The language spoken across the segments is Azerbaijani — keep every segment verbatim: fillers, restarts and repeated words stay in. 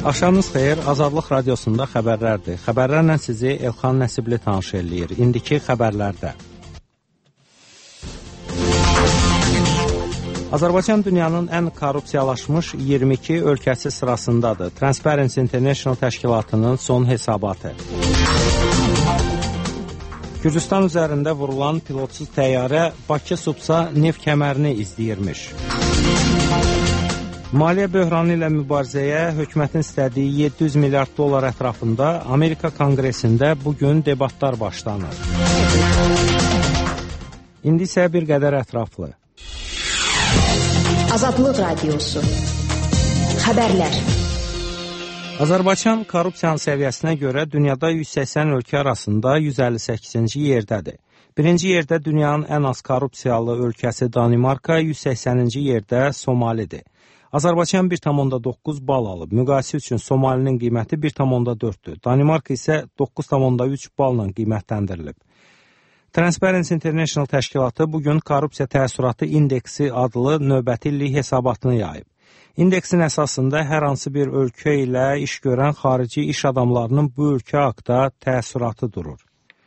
Axşamınız xeyir, Azadlıq Radiosunda xəbərlərdir. Xəbərlərlə sizi Elxan Nəsibli tanış eləyir. İndiki xəbərlərdə. Azərbaycan dünyanın ən korrupsiyalaşmış iyirmi iki ölkəsi sırasındadır. Transparency International təşkilatının son hesabatı. Gürcüstan üzərində vurulan pilotsuz təyyarə Bakı-Supsa neft kəmərini izləyirmiş. Maliyyə böhranı ilə mübarizəyə hökumətin istədiyi yeddi yüz milyard dollar ətrafında Amerika Konqresində bugün debatlar başlanır. İndi isə bir qədər ətraflı. Azadlıq Radiosu. Xəbərlər. Azərbaycan korrupsiyanın səviyyəsinə görə dünyada yüz səksən ölkə arasında yüz əlli səkkizinci yerdədir. Birinci yerdə dünyanın ən az korrupsiyalı ölkəsi Danimarka, yüz səksəninci yerdə Somalidir. Azərbaycan bir tam onda doqquz bal alıb. Müqayisə üçün Somalinin qiyməti bir tam onda dörddür. Danimarka isə doqquz tam onda üç balla qiymətləndirilib. Transparency International təşkilatı bugün korrupsiya təəssüratı indeksi adlı növbəti illik hesabatını yayıb. İndeksin əsasında hər hansı bir ölkə ilə iş görən xarici iş adamlarının bu ölkə haqda təəssüratı durur.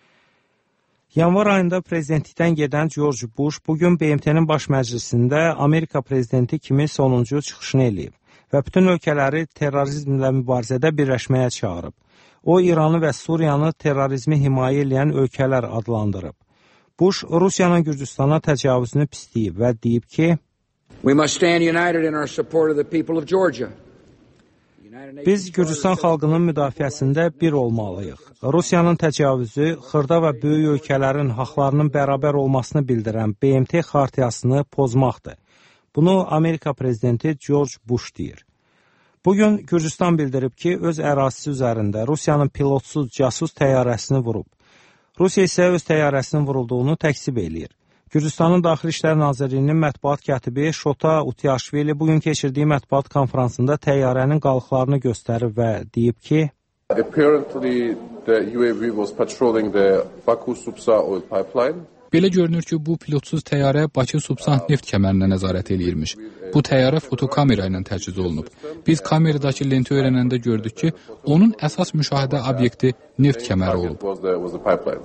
Yanvar ayında prezidentlikdən gedən George Bush bugün B M T-nin baş məclisində Amerika prezidenti kimi sonuncu çıxışını eləyib və bütün ölkələri terrorizmlə mübarizədə birləşməyə çağırıb. O, İranı və Suriyanı terrorizmi himayə edən ölkələr adlandırıb. Bush, Rusiyanın Gürcüstana təcavüzünü pisləyib və deyib ki, We must stand united in our support of the people of Georgia. Biz Gürcüstan xalqının müdafiəsində bir olmalıyıq. Rusiyanın təcavüzü, xırda və böyük ölkələrin haqlarının bərabər olmasını bildirən B M T xartiyasını pozmaqdır. Bunu Amerika prezidenti George Bush deyir. Bugün Gürcüstan bildirib ki, öz ərazisi üzərində Rusiyanın pilotsuz casus təyyarəsini vurub. Rusiya isə öz təyyarəsinin vurulduğunu təksib eləyir. Gürcüstanın Daxili İşlər Nazirliyinin mətbuat katibi Şota Utiashvili bugün keçirdiyi mətbuat konfransında təyyarənin qalıqlarını göstərib və deyib ki, Apparently the U A V was patrolling the Baku-Supsa oil pipeline. Belə görünür ki, bu pilotsuz təyyarə Bakı-Supsa neft kəmərinə nəzarət eləyirmiş. Bu təyyarə fotokamera ilə təchiz olunub. Biz kameradakı lenti öyrənəndə gördük ki, onun əsas müşahidə obyekti neft kəməri olub.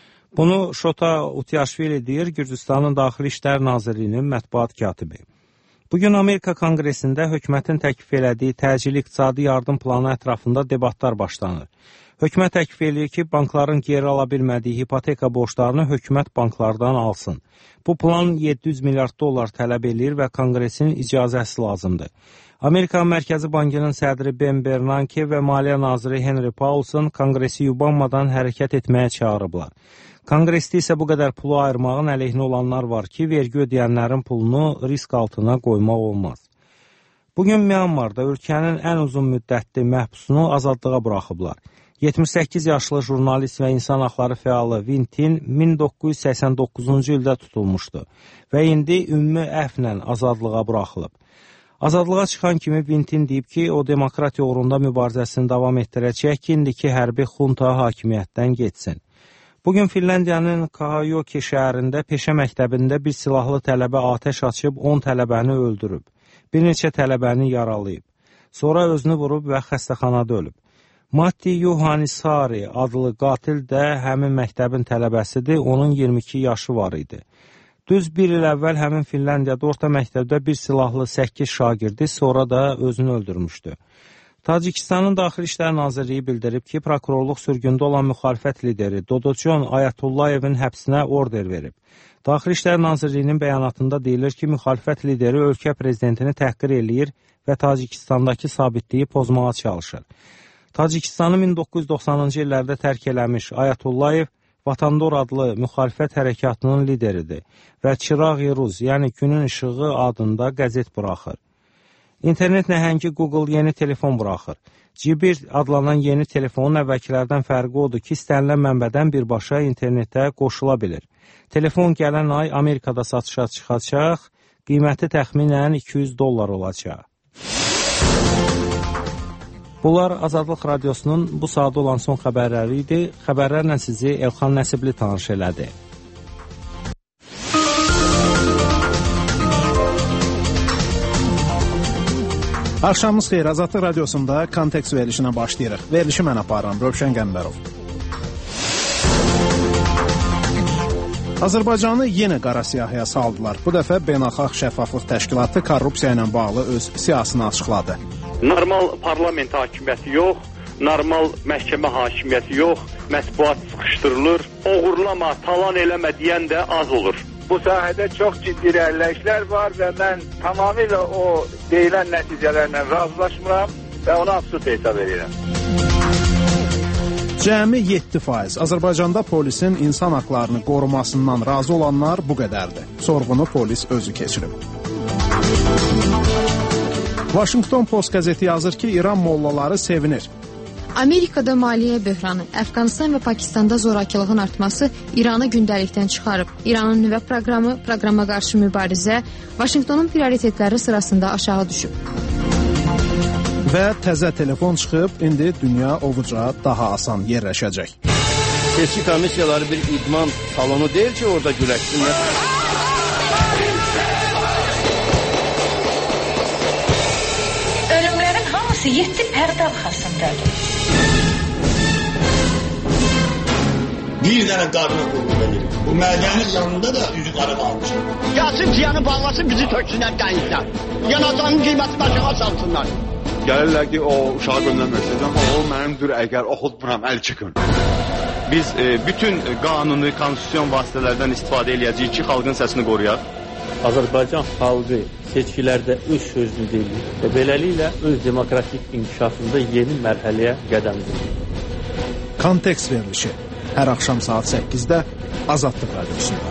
Bunu Şota Utiashvili deyir, Gürcüstanın Daxili İşlər Nazirliyinin mətbuat katibi. Bugün Amerika Konqresində hökumətin təklif elədiyi təcili iqtisadi yardım planı ətrafında debatlar başlanır. Hökumət təklif eləyir ki, bankların geri ala bilmədiyi hipoteka borclarını hökumət banklardan alsın. Bu plan yeddi yüz milyard dollar tələb eləyir və Konqresin icazəsi lazımdır. Amerika Mərkəzi Bankının sədri Ben Bernanke və Maliyyə naziri Henry Paulson Konqresi yubanmadan hərəkət etməyə çağırıblar. Konqresdə isə bu qədər pulu ayırmağın əleyhinə olanlar var ki, vergi ödəyənlərin pulunu risk altına qoymaq olmaz. Bugün Myanmarda ölkənin ən uzun müddətli məhbusunu azadlığa buraxıblar. yetmiş səkkiz yaşlı jurnalist və insan haqları fəalı Win Tin min doqquz yüz səksən doqquzuncu ildə tutulmuşdu və indi ümumi əfvlə azadlığa buraxılıb. Azadlığa çıxan kimi Win Tin deyib ki, o demokratiya uğrunda mübarizəsini davam etdirəcək ki, indiki hərbi xunta hakimiyyətdən getsin. Bugün Finlandiyanın Kahajoki şəhərində peşə məktəbində bir silahlı tələbə atəş açıb on tələbəni öldürüb. Bir neçə tələbəni yaralayıb. Sonra özünü vurub və xəstəxanada ölüb. Matti Yuhannisari adlı qatil də həmin məktəbin tələbəsidir, onun iyirmi iki yaşı var idi. Düz bir il əvvəl həmin Finlandiyada orta məktəbdə bir silahlı səkkiz şagirdi, sonra da özünü öldürmüşdü. Tacikistanın Daxili İşlər Nazirliyi bildirib ki, prokurorluq sürgündə olan müxalifət lideri Dodocon Ayatullayevin həbsinə order verib. Daxili İşlər Nazirliyinin bəyanatında deyilir ki, müxalifət lideri ölkə prezidentini təhqir eləyir və Tacikistandakı sabitliyi pozmağa çalışır. Tacikistanı min doqquz yüz doxsanıncı illərdə tərk eləmiş Ayatullayev Vatandor adlı müxalifət hərəkatının lideridir və Çıraq-i-Ruz, yəni günün işığı adında qəzet buraxır. İnternet nəhəngi Google yeni telefon buraxır. G bir adlanan yeni telefonun əvvəlkilərdən fərqi odur ki, istənilən mənbədən birbaşa internetə qoşula bilir. Telefon gələn ay Amerikada satışa çıxacaq, qiyməti təxminən iki yüz dollar olacaq. Bunlar Azadlıq Radiosunun bu saat olan son xəbərləri idi. Xəbərlərlə sizi Elxan Nəsibli tanış elədi. Axşamınız xeyir, Azadlıq Radiosunda kontekst verilişinə başlayırıq. Verilişi mən aparıram, Rövşən Qəmbərov. Azərbaycanı yenə qara siyahıya saldılar. Bu dəfə Beynəlxalq Şəffaflıq Təşkilatı korrupsiya ilə bağlı öz siyasını açıqladı. Normal parlament hakimiyyəti yox, normal məhkəmə hakimiyyəti yox, mətbuat sıxışdırılır, oğurlama, talan eləmə deyən də az olur. Bu sahədə çox ciddi irəliləyişlər var və mən tamamilə o deyilən nəticələrlə razılaşmıram və ona absurd hesab edirəm. Cəmi yeddi faiz Azərbaycanda polisin insan haqlarını qorumasından razı olanlar bu qədərdir. Sorğunu polis özü keçirib. Washington Post qəzeti yazır ki, İran mollaları sevinir. Amerikada maliyyə böhranı, Əfqanistan və Pakistanda zorakılığın artması İranı gündəlikdən çıxarıb. İranın nüvə proqramı, proqrama qarşı mübarizə Vaşinqtonun prioritetləri sırasında aşağı düşüb. Və təzə telefon çıxıb, indi dünya ovuca daha asan yerləşəcək. Seçki komissiyaları bir idman salonu deyil ki, orada güləşsinlər. Ölümlərin hamısı yeddi pərdə arxasındadır. Bir dənə qadına qulluq edir. Bu mədənin yanında da üzü qara qalmışdır. Gəlsin ciyanı bağlasın, bizi töksünlər dəyizlər. Yanacağının qiyməti başına salsınlar. Gəlirlər ki, o uşağı göndərməksiniz, amma o mənimdir, əgər oxutmuram, əl çıxın. Biz e, bütün qanuni, konstitusyon vasitələrdən istifadə edəcəyik ki, xalqın səsini qoruyaq. Azərbaycan xalqı seçkilərdə öz sözünü deyir və beləliklə öz demokratik inkişafında yeni mərhələyə qədəm qoyur. Kontekst verilişi hər axşam saat səkkizdə Azadlıq Radiosunda.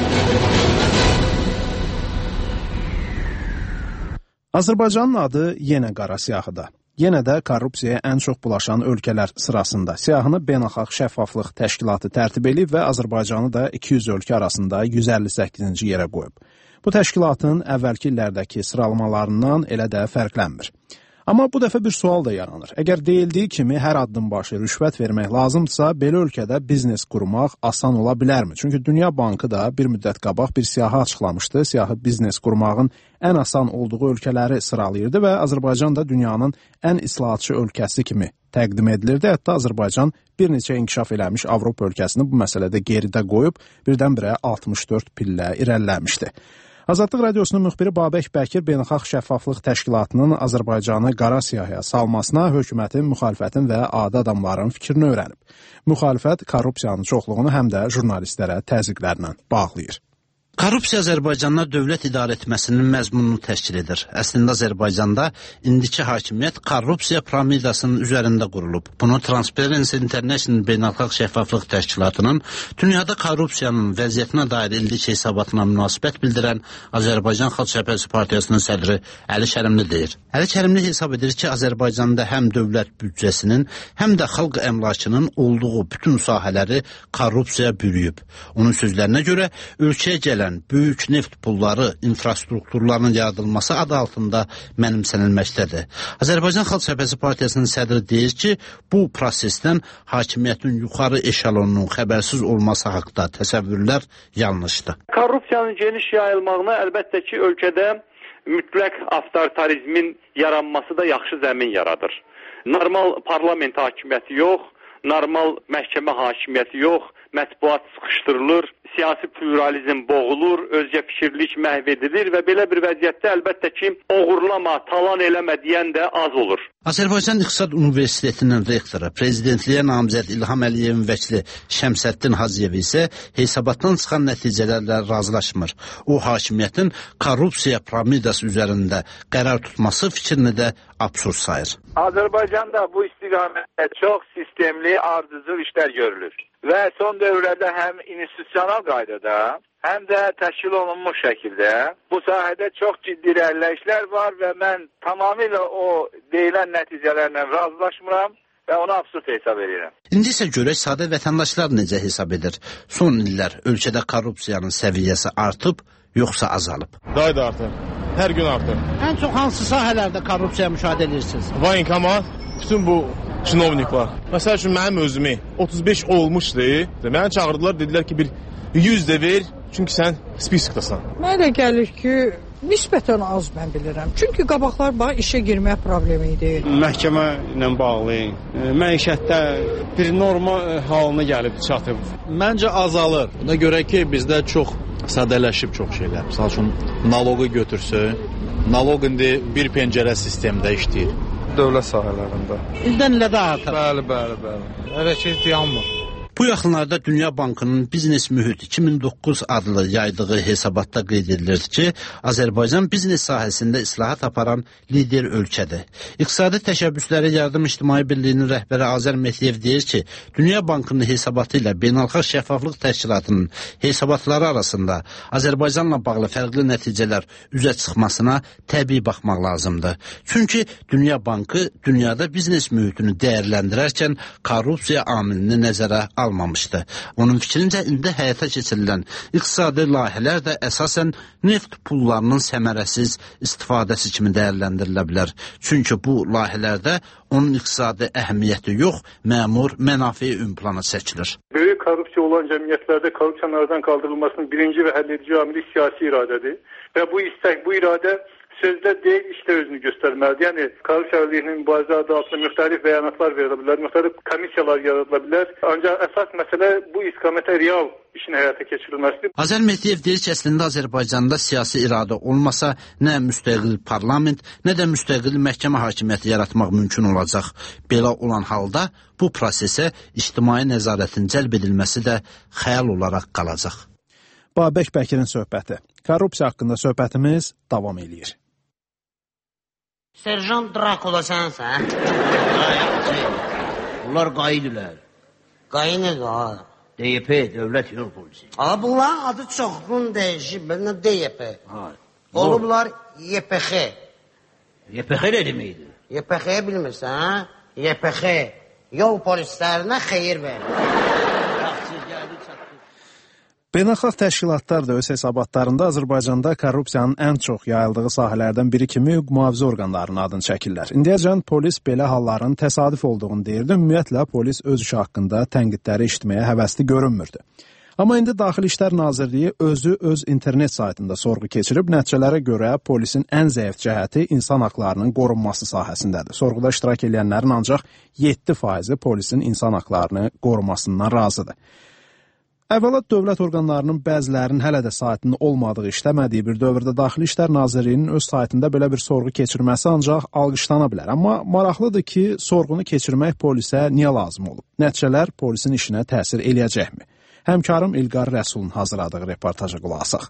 Azərbaycanın adı yenə qara siyahıda. Yenə də korrupsiyaya ən çox bulaşan ölkələr sırasında. Siyahını Beynəlxalq Şəffaflıq Təşkilatı tərtib edib və Azərbaycanı da iki yüz ölkə arasında yüz əlli səkkizinci yerə qoyub. Bu təşkilatın əvvəlki illərdəki sıralamalarından elə də fərqlənmir. Amma bu dəfə bir sual da yaranır. Əgər deyildiyi kimi hər addım başı rüşvət vermək lazımdırsa, belə ölkədə biznes qurmaq asan ola bilərmi? Çünki Dünya Bankı da bir müddət qabaq bir siyahı açıqlamışdı. Siyahı biznes qurmağın ən asan olduğu ölkələri sıralayırdı və Azərbaycan da dünyanın ən islahatçı ölkəsi kimi təqdim edilirdi. Hətta Azərbaycan bir neçə inkişaf eləmiş Avropa ölkəsini bu məsələdə geridə qoyub, birdən-birə altmış dörd pillə irəliləmişdi. Azadlıq Radiosunun müxbiri Babək Bəkir Beynəlxalq Şəffaflıq Təşkilatının Azərbaycanı qara siyahıya salmasına hökumətin, müxalifətin və adi adamların fikrini öyrənib. Müxalifət korrupsiyanın çoxluğunu həm də jurnalistlərə təzyiqlərlə bağlayır. Korrupsiya Azərbaycanda dövlət idarə etməsinin məzmununu təşkil edir. Əslində Azərbaycanda indiki hakimiyyət korrupsiya piramidasının üzərində qurulub. Bunu Transparency International Beynəlxalq Şəffaflıq Təşkilatının dünyada korrupsiyanın vəziyyətinə dair illik hesabatına münasibət bildirən Azərbaycan Xalq Cəbhəsi Partiyasının sədri Əli Kərimli deyir. Əli Kərimli hesab edir ki, Azərbaycanda həm dövlət büdcəsinin, həm də xalq əmlakının olduğu bütün sahələri korrupsiya bürüyüb. Onun sözlərinə görə ölkəyə gələn böyük neft pulları, infrastrukturlarının yaradılması adı altında mənimsənilməkdədir. Azərbaycan Xalq Cəbhəsi Partiyasının sədri deyir ki, bu prosesdən hakimiyyətin yuxarı eşelonunun xəbərsiz olması haqqında təsəvvürlər yanlışdır. Korrupsiyanın geniş yayılmağına əlbəttə ki, ölkədə mütləq avtoritarizmin yaranması da yaxşı zəmin yaradır. Normal parlament hakimiyyəti yox, normal məhkəmə hakimiyyəti yox, mətbuat sıxışdırılır, siyasi pluralizm boğulur, özgə fikirlik məhv edilir və belə bir vəziyyətdə əlbəttə ki, oğurlama, talan eləmə deyən də az olur. Azərbaycan İqtisad Universitetinin rektoru, prezidentliyə namizəd İlham Əliyevin vəkili Şəmsəddin Hacıyev isə hesabatdan çıxan nəticələrlə razılaşmır. O, hakimiyyətin korrupsiya piramidası üzərində qərar tutması fikrini də absurd sayır. Azərbaycanda bu istiqamətdə çox sistemli, ardıcıl işlər görülür. Və son dövrlərdə həm institusional qaydada, həm də təşkil olunmuş şəkildə bu sahədə çox ciddi irəliləyişlər var və mən tamamilə o deyilən nəticələrlə razılaşmıram və ona absurd hesab edirəm. İndi isə görək sadə vətəndaşlar necə hesab edir? Son illər ölkədə korrupsiyanın səviyyəsi artıb, yoxsa azalıb? Day da artır, hər gün artır. Ən çox hansı sahələrdə korrupsiya müşahidə edirsiniz? Voyinkomat, bütün bu çinovniklar. Məsəl üçün mənim özümü otuz beş olmuşdu. Məni çağırdılar, dedilər ki, bir yüz də ver, çünki sən spiskdasan. Mənə gəlir ki, nisbətən az mən bilirəm. Çünki qabaqlar bax işə girmək problemi idi. Məhkəmə ilə bağlı məişətdə bir norma halına gəlib çatıb. Məncə azalır. Ona görə ki, bizdə çox sadələşib çox şeylər. Məsəl üçün naloqu götürsün. Naloq indi bir pəncərə sistemdə işləyir. Dövlət sahələrində. İldən ilə də artır. Bəli, bəli, bəli. Hərəkət dayanmır. Bu yaxınlarda Dünya Bankının Biznes Mühit iki min doqquz adlı yaydığı hesabatda qeyd edilirdi ki, Azərbaycan biznes sahəsində islahat aparan lider ölkədir. İqtisadi Təşəbbüsləri Yardım İctimai Birliyinin rəhbəri Azər Mehdiyev deyir ki, Dünya Bankının hesabatı ilə Beynəlxalq Şəffaflıq Təşkilatının hesabatları arasında Azərbaycanla bağlı fərqli nəticələr üzə çıxmasına təbii baxmaq lazımdır. Çünki Dünya Bankı dünyada biznes mühitini dəyərləndirərkən korrupsiya amilini nəzərə almamışdı. Onun fikrincə indi həyata keçirilən iqtisadi layihələr də əsasən neft pullarının səmərəsiz istifadəsi kimi dəyərləndirilə bilər. Çünki bu layihələrdə onun iqtisadi əhəmiyyəti yox, məmur mənafi ön plana çəkilir. Böyük korrupsiya olan cəmiyyətlərdə korrupsiyanın aradan kaldırılmasının birinci və həlledici amili siyasi iradədir. Və bu istək, bu iradə sözdə deyil, işdə özünü göstərməlidir. Yəni, korrupsiya əleyhinə mübarizə adı altında müxtəlif bəyanatlar verilə bilər, müxtəlif komissiyalar yaradıla bilər. Ancaq əsas məsələ bu istiqamətə real işin həyata keçirilməsidir. Azər Mehdiyev deyir ki, əslində Azərbaycanda siyasi iradə olmasa, nə müstəqil parlament, nə də müstəqil məhkəmə hakimiyyəti yaratmaq mümkün olacaq. Belə olan halda bu prosesə ictimai nəzarətin cəlb edilməsi də xəyal olaraq qalacaq. Babək Bəkirin söhbəti. Korrupsiya haqqında söhbətimiz davam edir. Serjant Drakula sənsən? Bunlar qayıdırlar. Qayı nədir ha? D Y P, Dövlət Yol Polisi. Aa, bunların adı çoxun dəyişib, bilmə D Y P. Olublar Y P X. Y P X nə deməkdir? Y P X-i bilmirsən, ha? Y P X, yol polislərinə xeyir verir. Beynəlxalq təşkilatlar da öz hesabatlarında Azərbaycanda korrupsiyanın ən çox yayıldığı sahələrdən biri kimi hüquq mühafizə orqanlarının adını çəkirlər. İndiyəcən polis belə halların təsadüf olduğunu deyirdi. Ümumiyyətlə, polis öz işi haqqında tənqidləri eşitməyə həvəsli görünmürdü. Amma indi Daxili İşlər Nazirliyi özü öz internet saytında sorğu keçirib, nəticələrə görə polisin ən zəif cəhəti insan haqlarının qorunması sahəsindədir. Sorğuda iştirak edənlərin ancaq yeddi faizi polisin insan haqlarını qorumasından razıdır. Əvvəla dövlət orqanlarının bəzilərinin hələ də saytının olmadığı işləmədiyi bir dövrdə Daxili İşlər Nazirliyinin öz saytında belə bir sorğu keçirməsi ancaq alqışlana bilər. Amma maraqlıdır ki, sorğunu keçirmək polisə niyə lazım olub? Nəticələr polisin işinə təsir eləyəcəkmi? Həmkarım İlqar Rəsulun hazırladığı reportaja qulaq asaq.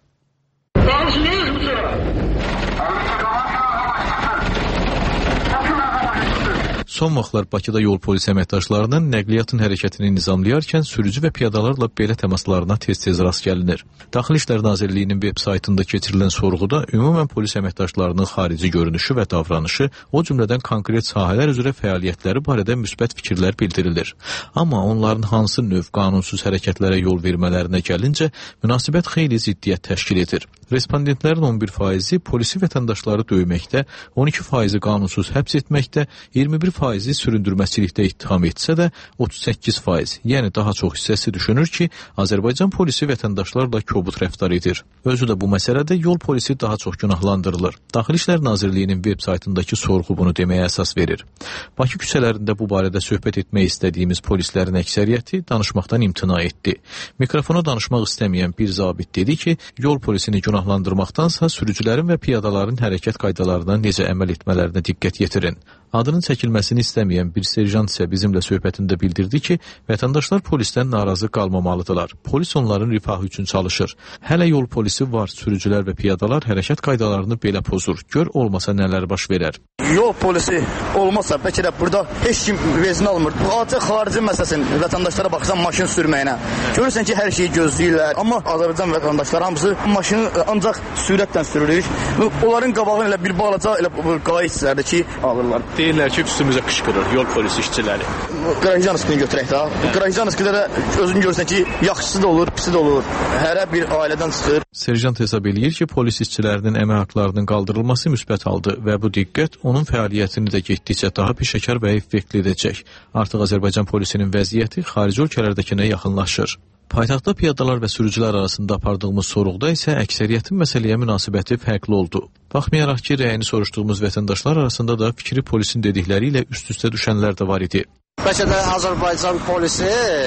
Son vaxtlar Bakıda yol polisi əməkdaşlarının nəqliyyatın hərəkətini nizamlayarkən sürücü və piyadalarla belə təmaslarına tez-tez rast gəlinir. Daxili İşlər Nazirliyinin veb saytında keçirilən sorğuda ümumən polis əməkdaşlarının xarici görünüşü və davranışı, o cümlədən konkret sahələr üzrə fəaliyyətləri barədə müsbət fikirlər bildirilir. Amma onların hansı növ qanunsuz hərəkətlərə yol vermələrinə gəlincə, münasibət xeyli ziddiyyət təşkil edir. Respondentlərin on bir faizi polisi vətəndaşları döyməkdə, on iki faizi qanunsuz həbs etməkdə, iyirmi bir faizi süründürməçilikdə ittiham etsə də, otuz səkkiz faiz, yəni daha çox hissəsi düşünür ki, Azərbaycan polisi vətəndaşlarla kobud rəftar edir. Özü də bu məsələdə yol polisi daha çox günahlandırılır. Daxili İşlər Nazirliyinin veb saytındakı sorğu bunu deməyə əsas verir. Bakı küçələrində bu barədə söhbət etmək istədiyimiz polislərin əksəriyyəti danışmaqdan imtina etdi. Mikrofona danışmaq istəməyən bir zabit dedi ki, yol polisini günahlandırmaqdansa sürücülərin və piyadaların hərəkət qaydalarına necə əməl etmələrinə diqqət yetirin. Adının çəkilməsini istəməyən bir serjant isə bizimlə söhbətində bildirdi ki, vətəndaşlar polisdən narazı qalmamalıdırlar. Polis onların rifahı üçün çalışır. Hələ yol polisi var, sürücülər və piyadalar hərəkət qaydalarını belə pozur. Gör olmasa nələr baş verər. Yol polisi olmasa bəlkə də burada heç kim vezin almır. Bu acı xarici məsələsin vətəndaşlara baxırsan maşın sürməyinə. Görürsən ki, hər şeyi gözləyirlər. Amma Azərbaycan vətəndaşları hamısı maşını ancaq sürətlə sürülür. Onların qabağını elə bir balaca elə qaya işçilərdir ki, alırlar. Deyirlər ki, üstümüzə qışqırır yol polisi işçiləri. Qarajanskini götürək də. Qarajanskide də özün görürsən ki, yaxşısı da olur, pisi də olur. Hərə bir ailədən çıxır. Serjant hesab eləyir ki, polis işçilərinin əmək haqlarının qaldırılması müsbət haldır və bu diqqət onun fəaliyyətini də getdikcə daha peşəkar və effektli edəcək. Artıq Azərbaycan polisinin vəziyyəti xarici ölkələrdəkinə yaxınlaşır. Paytaxtda piyadalar və sürücülər arasında apardığımız sorğuda isə əksəriyyətin məsələyə münasibəti fərqli oldu. Baxmayaraq ki, rəyini soruşduğumuz vətəndaşlar arasında da fikri polisin dedikləri ilə üst-üstə düşənlər də var idi. Bəlkə də Azərbaycan polisi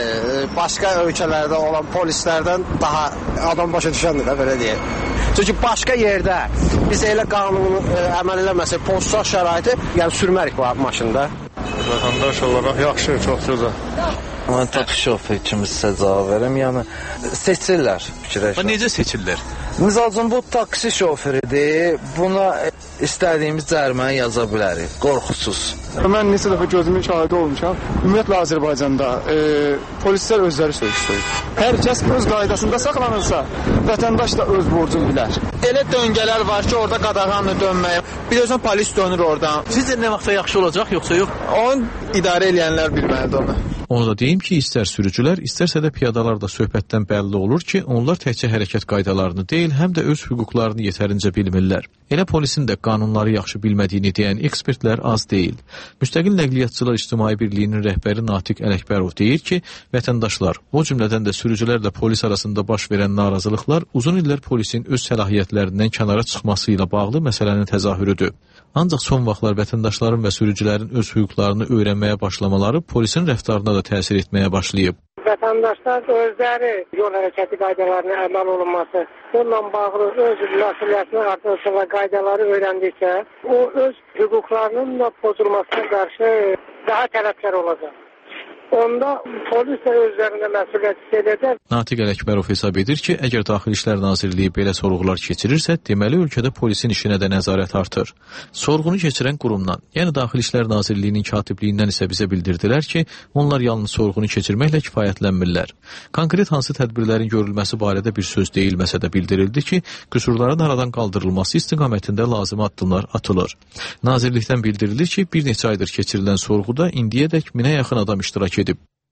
başqa ölkələrdə olan polislərdən daha adam başa düşəndir, belə deyək. Çünki başqa yerdə biz elə qanunu əməl eləməsək, pozsaq şəraiti, yəni sürmərik bu maşında. Vətəndaş olaraq yaxşı, çox gözəl. Mən taksi şofer kimi sizə cavab verəm, yəni seçirlər fikirləşmə. Necə seçirlər? Misal üçün bu taksi şoferidir, buna istədiyimiz cəriməni yaza bilərik, qorxusuz. Mən neçə dəfə gözümün şahidi olmuşam. Ümumiyyətlə Azərbaycanda e, polislər özləri söyküsür. Hər kəs öz qaydasında saxlanırsa, vətəndaş da öz borcunu bilər. Elə döngələr var ki, orada qadağanla dönməyə. Bilirsən, polis dönür oradan. Sizcə nə vaxtda yaxşı olacaq, yoxsa yox? Onu idarə edənlər bilməlidir onu. Onu da deyim ki, istər sürücülər, istərsə də piyadalar da söhbətdən bəlli olur ki, onlar təkcə hərəkət qaydalarını deyil, həm də öz hüquqlarını yetərincə bilmirlər. Elə polisin də qanunları yaxşı bilmədiyini deyən ekspertlər az deyil. Müstəqil Nəqliyyatçılar İctimai Birliyinin rəhbəri Natiq Ələkbərov deyir ki, vətəndaşlar, o cümlədən də sürücülərlə polis arasında baş verən narazılıqlar uzun illər polisin öz səlahiyyətlərindən kənara çıxması ilə bağlı məsələnin təzahürüdür. Ancaq son vaxtlar vətəndaşların və sürücülərin öz hüquqlarını öyrənməyə başlamaları polisin rəftarına da təsir etməyə başlayıb. Vətəndaşlar özləri yol hərəkəti qaydalarına əməl olunması, bununla bağlı öz məsuliyyətini artırsa və qaydaları öyrəndikcə, o öz hüquqlarının da pozulmasına qarşı daha tələbkar olacaq. Onda polis də özlərində məsuliyyət hiss edəcək. Natiq Ələkbərov hesab edir ki, əgər Daxili İşlər Nazirliyi belə sorğular keçirirsə, deməli ölkədə polisin işinə də nəzarət artır. Sorğunu keçirən qurumdan, yəni Daxili İşlər Nazirliyinin katibliyindən isə bizə bildirdilər ki, onlar yalnız sorğunu keçirməklə kifayətlənmirlər. Konkret hansı tədbirlərin görülməsi barədə bir söz deyilməsə də bildirildi ki, qüsurların aradan qaldırılması istiqamətində lazımi addımlar atılır. Nazirlikdən bildirilir ki, bir neçə aydır keçirilən sorğuda indiyədək minə yaxın adam iştirak edib.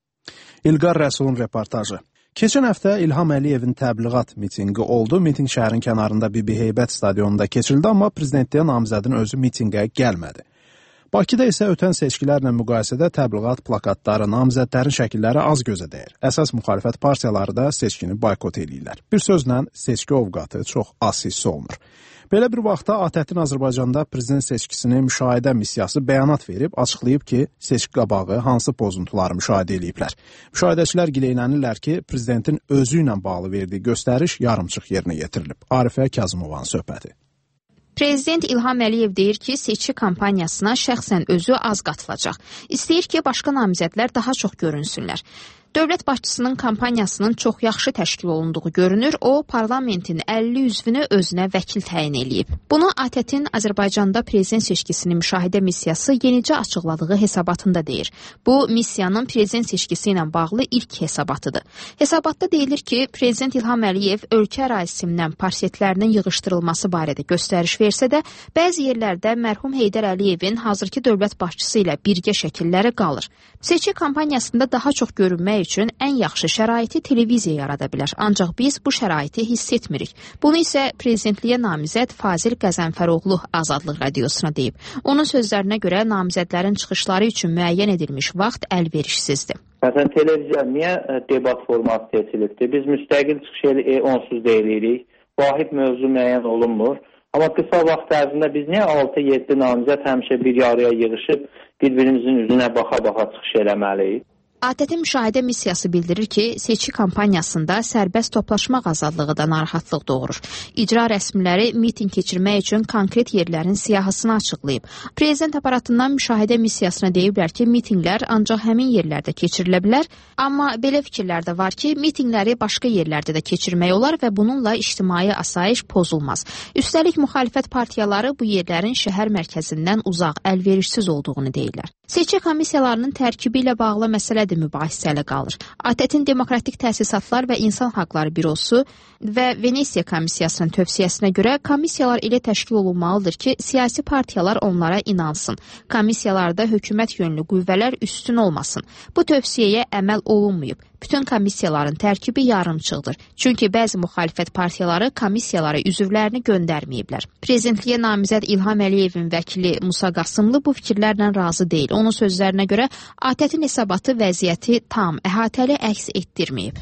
İlqar Rəsulun reportajı. Keçən həftə İlham Əliyevin təbliğat mitinqi oldu. Mitinq şəhərin kənarında Bibi Heybət stadionunda keçirildi, amma prezidentliyə namizədin özü mitinqə gəlmədi. Bakıda isə ötən seçkilərlə müqayisədə təbliğat plakatları, namizədlərin şəkilləri az gözə dəyir. Əsas müxalifət partiyaları da seçkini boykot edirlər. Bir sözlə, seçki ovqatı çox az hiss olunur. Belə bir vaxtda ATƏT-in Azərbaycanda prezident seçkisini müşahidə missiyası bəyanat verib, açıqlayıb ki, seçki qabağı hansı pozuntuları müşahidə ediblər. Müşahidəçilər gileylənirlər ki, prezidentin özü ilə bağlı verdiyi göstəriş yarımçıq yerinə yetirilib. Arifə Kazımovanın söhbəti. Prezident İlham Əliyev deyir ki, seçki kampaniyasına şəxsən özü az qatılacaq. İstəyir ki, başqa namizədlər daha çox görünsünlər. Dövlət başçısının kampaniyasının çox yaxşı təşkil olunduğu görünür. O, parlamentin əlli üzvünü özünə vəkil təyin eləyib. Bunu ATƏT-in Azərbaycanda prezident seçkisini müşahidə missiyası yenicə açıqladığı hesabatında deyir. Bu, missiyanın prezident seçkisi ilə bağlı ilk hesabatıdır. Hesabatda deyilir ki, Prezident İlham Əliyev ölkə ərazisindən parsetlərinin yığışdırılması barədə göstəriş versə də, bəzi yerlərdə mərhum Heydər Əliyevin hazırki dövlət başçısı ilə birgə şəkilləri qalır. Seçki kampaniyasında daha çox görünmək üçün ən yaxşı şəraiti televiziya yarada bilər. Ancaq biz bu şəraiti hiss etmirik. Bunu isə prezidentliyə namizəd Fazil Qəzənfəroğlu Azadlıq radiosuna deyib. Onun sözlərinə görə namizədlərin çıxışları üçün müəyyən edilmiş vaxt əlverişsizdir. Məsələn, televiziya niyə debat formatı seçilibdir? Biz müstəqil çıxış e, onsuz deyilik. Vahid mövzu müəyyən olunmur. Amma qısa vaxt ərzində biz niyə altı yeddi namizəd həmişə bir yarıya yığışıb bir-birimizin üzünə baxa-baxa çıxış eləməliyik? ATƏT-in müşahidə missiyası bildirir ki, seçki kampaniyasında sərbəst toplaşmaq azadlığı da narahatlıq doğurur. İcra rəsmiləri miting keçirmək üçün konkret yerlərin siyahısını açıqlayıb. Prezident aparatından müşahidə missiyasına deyiblər ki, mitinglər ancaq həmin yerlərdə keçirilə bilər, amma belə fikirlər də var ki, mitingləri başqa yerlərdə də keçirmək olar və bununla ictimai asayiş pozulmaz. Üstəlik, müxalifət partiyaları bu yerlərin şəhər mərkəzindən uzaq, əlverişsiz olduğunu deyirlər. Seçki komissiyalarının tərkibi ilə bağlı məsələ də mübahisəli qalır. ATƏT-in Demokratik Təsisatlar və İnsan Haqları Bürosu və Venesiya Komissiyasının tövsiyəsinə görə komissiyalar elə təşkil olunmalıdır ki, siyasi partiyalar onlara inansın. Komissiyalarda hökumət yönlü qüvvələr üstün olmasın. Bu tövsiyəyə əməl olunmayıb. Bütün komissiyaların tərkibi yarımçıqdır. Çünki bəzi müxalifət partiyaları komissiyalara üzvlərini göndərməyiblər. Prezidentliyə namizəd İlham Əliyevin vəkili Musa Qasımlı bu fikirlərlə razı deyil. Onun sözlərinə görə ATƏT-in hesabatı vəziyyəti tam, əhatəli əks etdirməyib.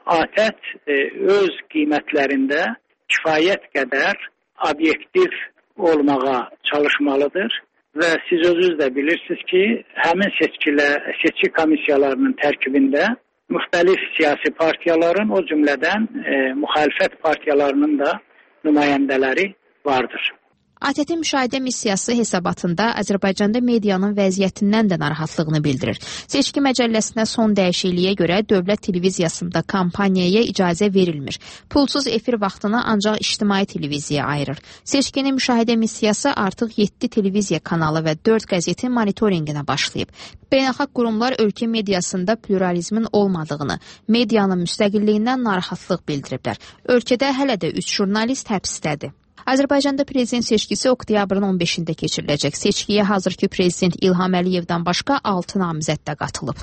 ATƏT öz qiymətlərində kifayət qədər obyektiv olmağa çalışmalıdır və siz özünüz də bilirsiniz ki, həmin seçkilər, seçki komissiyalarının tərkibində müxtəlif siyasi partiyaların, o cümlədən e, müxalifət partiyalarının da nümayəndələri vardır. ATƏT-in müşahidə missiyası hesabatında Azərbaycanda medianın vəziyyətindən də narahatlığını bildirir. Seçki məcəlləsinə son dəyişikliyə görə dövlət televiziyasında kampaniyaya icazə verilmir. Pulsuz efir vaxtını ancaq ictimai televiziya ayırır. Seçkinin müşahidə missiyası artıq yeddi televiziya kanalı və dörd qəzetin monitoringinə başlayıb. Beynəlxalq qurumlar ölkə mediasında pluralizmin olmadığını, medianın müstəqilliyindən narahatlıq bildiriblər. Ölkədə hələ də üç jurnalist həbsdədir. Azərbaycanda prezident seçkisi oktyabrın on beşində keçiriləcək. Seçkiyə hazırki prezident İlham Əliyevdən başqa altı namizəd də qatılıb.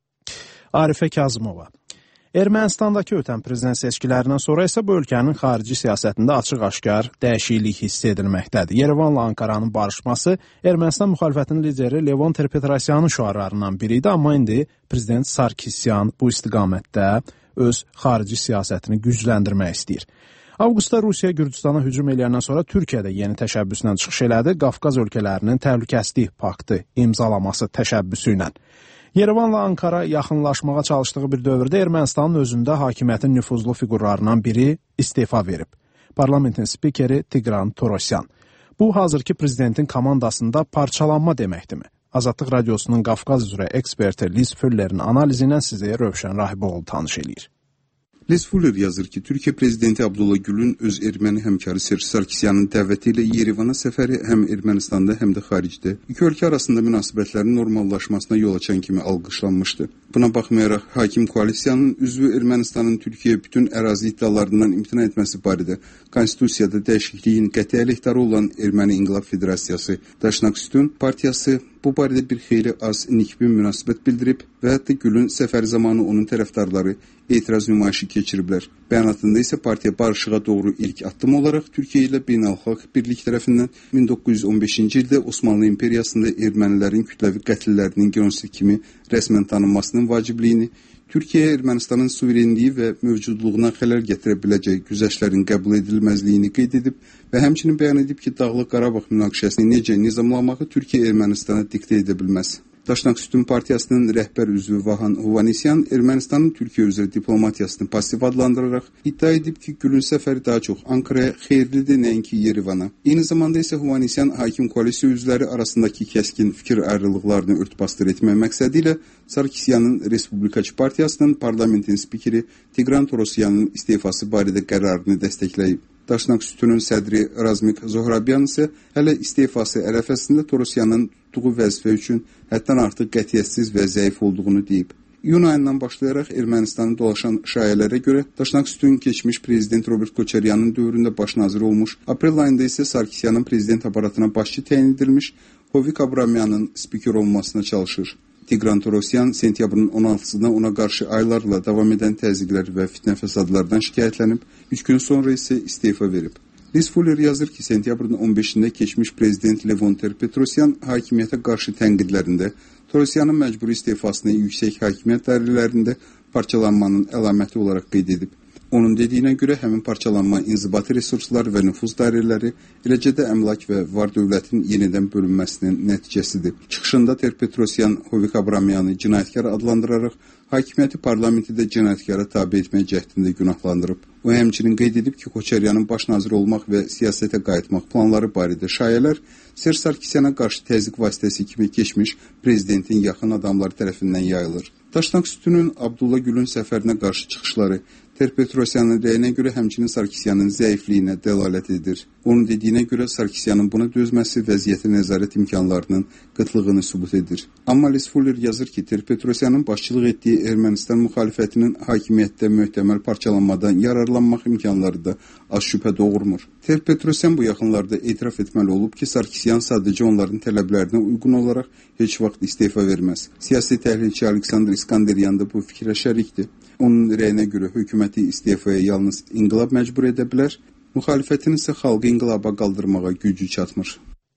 Arifə Kazımova. Ermənistandakı ötən prezident seçkilərindən sonra isə bu ölkənin xarici siyasətində açıq-aşkar dəyişiklik hiss edilməkdədir. Yerevanla Ankaranın barışması Ermənistan müxalifətinin lideri Levon Ter-Petrosyanın şüarlarından biri idi, amma indi prezident Sarkisyan bu istiqamətdə öz xarici siyasətini gücləndirmək istəyir. Avqustda Rusiya Gürcüstana hücum eləyəndən sonra Türkiyə də yeni təşəbbüslə çıxış elədi, Qafqaz ölkələrinin təhlükəsizlik paktı imzalaması təşəbbüsü ilə. Yerevanla Ankara yaxınlaşmağa çalışdığı bir dövrdə Ermənistanın özündə hakimiyyətin nüfuzlu fiqurlarından biri istefa verib. Parlamentin spikeri Tigran Torosyan. Bu, hazırki prezidentin komandasında parçalanma deməkdirmi? Azadlıq Radiosunun Qafqaz üzrə eksperti Liz Fuller'in analizi ilə sizə Rövşən Rahiboğlu tanış eləyir. Liz Fuller yazır ki, Türkiyə prezidenti Abdullah Gülün öz erməni həmkarı Serj Sarkisyanın dəvəti ilə Yerevana səfəri həm Ermənistanda, həm də xaricdə iki ölkə arasında münasibətlərin normallaşmasına yol açan kimi alqışlanmışdı. Buna baxmayaraq, hakim koalisiyanın üzvü Ermənistanın Türkiyəyə bütün ərazi iddialarından imtina etməsi barədə konstitusiyada dəyişikliyin qəti əleyhdarı olan Erməni İnqilab Federasiyası Daşnaküstün partiyası bu barədə bir xeyli az nikbin münasibət bildirib və hətta Gülün səfəri zamanı onun tərəfdarları etiraz nümayişi keçiriblər. Bəyanatında isə partiya barışığa doğru ilk addım olaraq Türkiyə ilə Beynəlxalq Birlik tərəfindən min doqquz yüz on beşinci ildə Osmanlı İmperiyasında ermənilərin kütləvi qətllərinin genosid kimi rəsmən tanınmasının vacibliyini, Türkiyə Ermənistanın suverenliyi və mövcudluğuna xələl gətirə biləcək güzəştlərin qəbul edilməzliyini qeyd edib və həmçinin bəyan edib ki, Dağlıq Qarabağ münaqişəsini necə nizamlamağı Türkiyə Ermənistana diktə edə bilməz. Daşnaküstün partiyasının rəhbər üzvü Vahan Hovanesyan Ermənistanın Türkiyə üzrə diplomatiyasını pasiv adlandıraraq iddia edib ki, Gülün səfəri daha çox Ankaraya xeyirlidir, nəinki Yerevana. Eyni zamanda isə Hovanesyan hakim koalisiya üzvləri arasındakı kəskin fikir ayrılıqlarını örtbasdır etmək məqsədi ilə Sarkisyanın Respublikaçı partiyasının parlamentin spikeri Tigran Torosyanın istefası barədə qərarını dəstəkləyib. Daşnaküstünün sədri Razmik Zohrabyan isə hələ istefası ərəfəsində Torosyanın tutduğu vəzifə üçün həddən artıq qətiyyətsiz və zəif olduğunu deyib. İyun ayından başlayaraq Ermənistanı dolaşan şayələrə görə Daşnaküstün keçmiş prezident Robert Koçaryanın dövründə baş nazir olmuş, aprel ayında isə Sarkisyanın prezident aparatına başçı təyin edilmiş Hovik Abramyanın spiker olmasına çalışır. Tigran Torosyan sentyabrın on altısında ona qarşı aylarla davam edən təzyiqlər və fitnə fəsadlardan şikayətlənib, üç gün sonra isə istefa verib. Liz Fuller yazır ki, sentyabrın on beşində keçmiş prezident Levon Ter-Petrosyan hakimiyyətə qarşı tənqidlərində Torosyanın məcburi istefasını yüksək hakimiyyət dairələrində parçalanmanın əlaməti olaraq qeyd edib. Onun dediyinə görə həmin parçalanma inzibati resurslar və nüfuz dairələri, eləcə də əmlak və var dövlətin yenidən bölünməsinin nəticəsidir. Çıxışında Ter-Petrosyan Hovik Abramyanı cinayətkar adlandıraraq hakimiyyəti parlamenti də cinayətkara tabe etmək cəhdində günahlandırıb. O həmçinin qeyd edib ki, Koçaryanın baş nazir olmaq və siyasətə qayıtmaq planları barədə şayələr Serj Sarkisyana qarşı təzyiq vasitəsi kimi keçmiş prezidentin yaxın adamları tərəfindən yayılır. Daşnaküstünün Abdullah Gülün səfərinə qarşı çıxışları Ter-Petrosyanın rəyinə görə həmçinin Sarkisyanın zəifliyinə dəlalət edir. Onun dediyinə görə Sarkisyanın buna dözməsi vəziyyəti nəzarət imkanlarının qıtlığını sübut edir. Amma Liz Fuller yazır ki, Ter-Petrosyanın başçılıq etdiyi Ermənistan müxalifətinin hakimiyyətdə möhtəməl parçalanmadan yararlanmaq imkanları da az şübhə doğurmur. Ter-Petrosyan bu yaxınlarda etiraf etməli olub ki, Sarkisyan sadəcə onların tələblərinə uyğun olaraq heç vaxt istefa verməz. Siyasi təhlilçi Aleksandr İskanderyan da bu fikrə şərikdir. Onun rəyinə görə hökuməti istefaya yalnız inqilab məcbur edə bilər, müxalifətin isə xalqı inqilaba qaldırmağa gücü çatmır.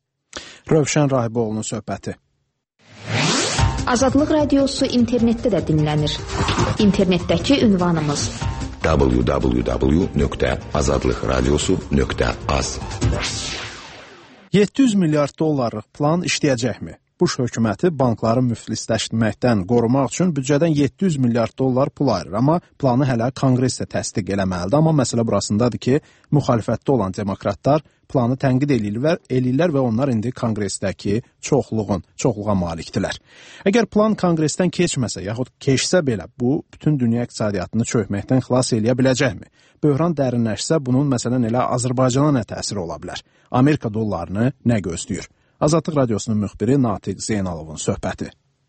Rövşən Rahiboğlu'nun söhbəti. Azadlıq Radiosu internetdə də dinlənir. İnternetdəki ünvanımız w w w nöqtə azadlıq radiosu nöqtə az. yeddi yüz milyard dollarlıq plan işləyəcəkmi? Bush hökuməti bankları müflisləşdirməkdən qorumaq üçün büdcədən yeddi yüz milyard dollar pul ayırır, amma planı hələ konqresdə təsdiq eləməlidir. Amma məsələ burasındadır ki, müxalifətdə olan demokratlar planı tənqid eləyirlər, eləyirlər və onlar indi konqresdəki çoxluğun, çoxluğa malikdirlər. Əgər plan konqresdən keçməsə, yaxud keçsə belə, bu bütün dünya iqtisadiyyatını çökməkdən xilas eləyə biləcəkmi? Böhran dərinləşsə, bunun məsələn elə Azərbaycana nə təsiri ola bilər? Amerika dollarını nə gözləyir? Azadlıq Radiosunun müxbiri Natiq Zeynalovun söhbəti.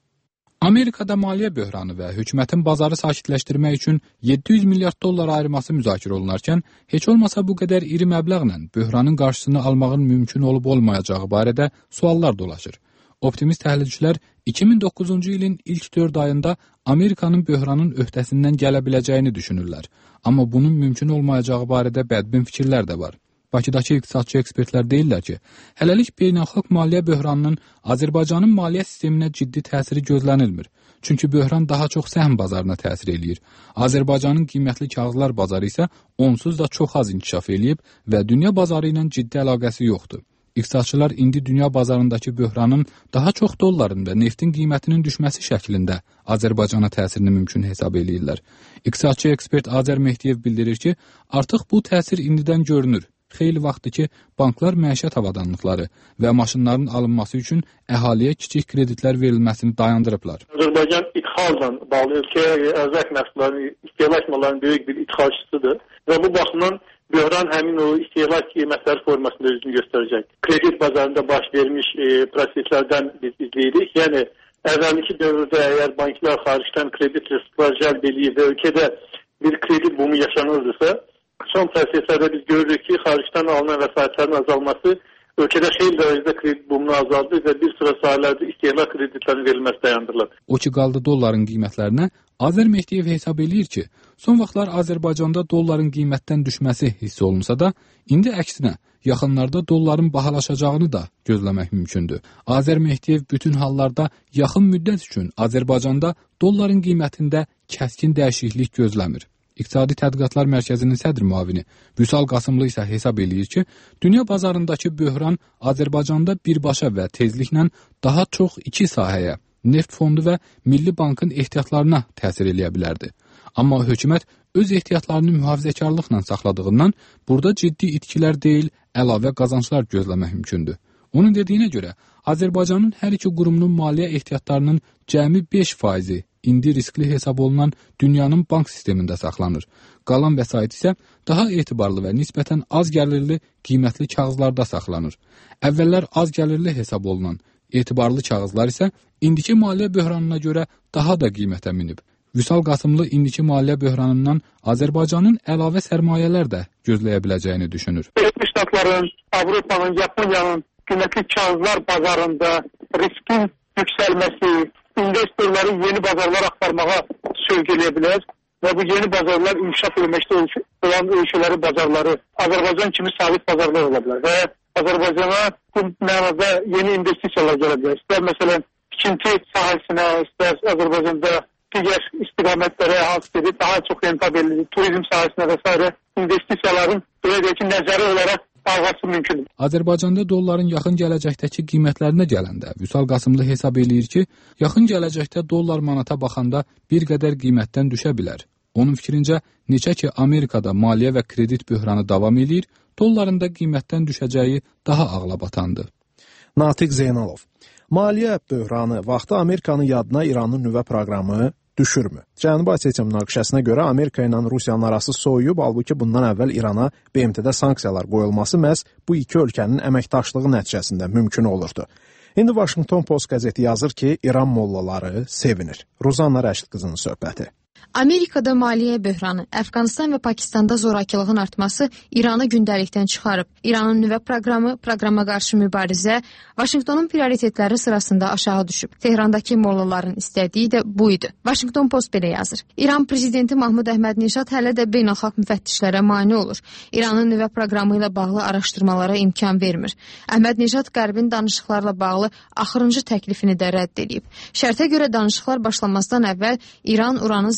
Amerikada maliyyə böhranı və hökumətin bazarı sakitləşdirmək üçün yeddi yüz milyard dollar ayırması müzakirə olunarkən, heç olmasa bu qədər iri məbləğlə böhranın qarşısını almağın mümkün olub-olmayacağı barədə suallar dolaşır. Optimist təhlilçilər iki min doqquzuncu ilin ilk dörd ayında Amerikanın böhranın öhdəsindən gələ biləcəyini düşünürlər. Amma bunun mümkün olmayacağı barədə bədbin fikirlər də var. Bakıdakı iqtisadçı ekspertlər deyirlər ki, hələlik beynəlxalq maliyyə böhranının Azərbaycanın maliyyə sisteminə ciddi təsiri gözlənilmir. Çünki böhran daha çox səhm bazarına təsir eləyir. Azərbaycanın qiymətli kağızlar bazarı isə onsuz da çox az inkişaf eləyib və dünya bazarı ilə ciddi əlaqəsi yoxdur. İqtisadçılar indi dünya bazarındakı böhranın daha çox dolların və neftin qiymətinin düşməsi şəklində Azərbaycana təsirini mümkün hesab eləyirlər. İqtisadçı ekspert Azər Mehdiyev bildirir ki, artıq bu təsir indidən görünür. Xeyli vaxtdır ki, banklar məişət avadanlıqları və maşınların alınması üçün əhaliyə kiçik kreditlər verilməsini dayandırıblar. Azərbaycan ixaldan bağlı ölkəyə ərzaq məhsullarının, istehlak mallarının böyük bir ixalçısıdır və bu baxımdan böhran həmin o istehlak qiymətləri formasında özünü göstərəcək. Kredit bazarında baş vermiş e, proseslərdən biz izləyirik. Yəni, əvvəlki dövrdə əgər banklar xaricdən kredit resurslar cəlb eləyir və ölkədə bir kredit bumu yaşanırdısa, son proseslərdə biz görürük ki, xaricdən alınan vəsaitlərin azalması ölkədə xeyli dərəcədə kredit bumunu azaldı və bir sıra sahələrdə istehlak kreditlərin verilməsi dayandırılıb. O ki, qaldı dolların qiymətlərinə, Azər Mehdiyev hesab eləyir ki, son vaxtlar Azərbaycanda dolların qiymətdən düşməsi hiss olunsa da, indi əksinə, yaxınlarda dolların bahalaşacağını da gözləmək mümkündür. Azər Mehdiyev bütün hallarda yaxın müddət üçün Azərbaycanda dolların qiymətində kəskin dəyişiklik gözləmir. İqtisadi Tədqiqatlar Mərkəzinin sədr müavini Vüsal Qasımlı isə hesab eləyir ki, dünya bazarındakı böhran Azərbaycanda birbaşa və tezliklə daha çox iki sahəyə, neft fondu və Milli Bankın ehtiyatlarına təsir eləyə bilərdi. Amma hökumət öz ehtiyatlarını mühafizəkarlıqla saxladığından burada ciddi itkilər deyil, əlavə qazanclar gözləmək mümkündür. Onun dediyinə görə, Azərbaycanın hər iki qurumunun maliyyə ehtiyatlarının cəmi beş faizi indi riskli hesab olunan dünyanın bank sistemində saxlanır. Qalan vəsait isə daha etibarlı və nisbətən az gəlirli qiymətli kağızlarda saxlanır. Əvvəllər az gəlirli hesab olunan etibarlı kağızlar isə indiki maliyyə böhranına görə daha da qiymətə minib. Vüsal Qasımlı indiki maliyyə böhranından Azərbaycanın əlavə sərmayələr də gözləyə biləcəyini düşünür. Birləşmiş Ştatların, Avropanın, Yaponiyanın qiymətli kağızlar bazarında riskin yüksəlməsi investorları yeni bazarlar axtarmağa sövq eləyə bilər və bu yeni bazarlar inkişaf etməkdə olan ölkələrin bazarları Azərbaycan kimi sabit bazarlar ola bilər və Azərbaycana bu mənada yeni investisiyalar gələ bilər. İstər məsələn tikinti sahəsinə, istər Azərbaycanda digər istiqamətlərə hansıdır, daha çox rentabelli turizm sahəsinə və s. investisiyaların belə deyək ki, nəzəri olaraq alğası mümkündür. Azərbaycanda dolların yaxın gələcəkdəki qiymətlərinə gələndə Vüsal Qasımlı hesab eləyir ki, yaxın gələcəkdə dollar manata baxanda bir qədər qiymətdən düşə bilər. Onun fikrincə, neçə ki Amerikada maliyyə və kredit böhranı davam eləyir, dolların da qiymətdən düşəcəyi daha ağlabatandır. Natiq Zeynalov. Maliyyə böhranı vaxtı Amerikanın yadına İranın nüvə proqramı düşürmü? Cənubi Osetiya münaqişəsinə görə Amerika ilə Rusiyanın arası soyuyub, halbuki bundan əvvəl İrana B M T-də sanksiyalar qoyulması məhz bu iki ölkənin əməkdaşlığı nəticəsində mümkün olurdu. İndi Washington Post qəzeti yazır ki, İran mollaları sevinir. Ruzanna Rəşid qızının söhbəti. Amerikada maliyyə böhranı, Əfqanistan və Pakistanda zorakılığın artması İranı gündəlikdən çıxarıb. İranın nüvə proqramı, proqrama qarşı mübarizə Vaşinqtonun prioritetləri sırasında aşağı düşüb. Tehrandakı mollaların istədiyi də bu idi. Washington Post belə yazır. İran prezidenti Mahmud Əhmədinejad hələ də beynəlxalq müfəttişlərə mane olur. İranın nüvə proqramı ilə bağlı araşdırmalara imkan vermir. Əhmədinejad Qərbin danışıqlarla bağlı axırıncı təklifini də rədd edib. Şərtə görə danışıqlar başlamazdan əvvəl İran uranı zərb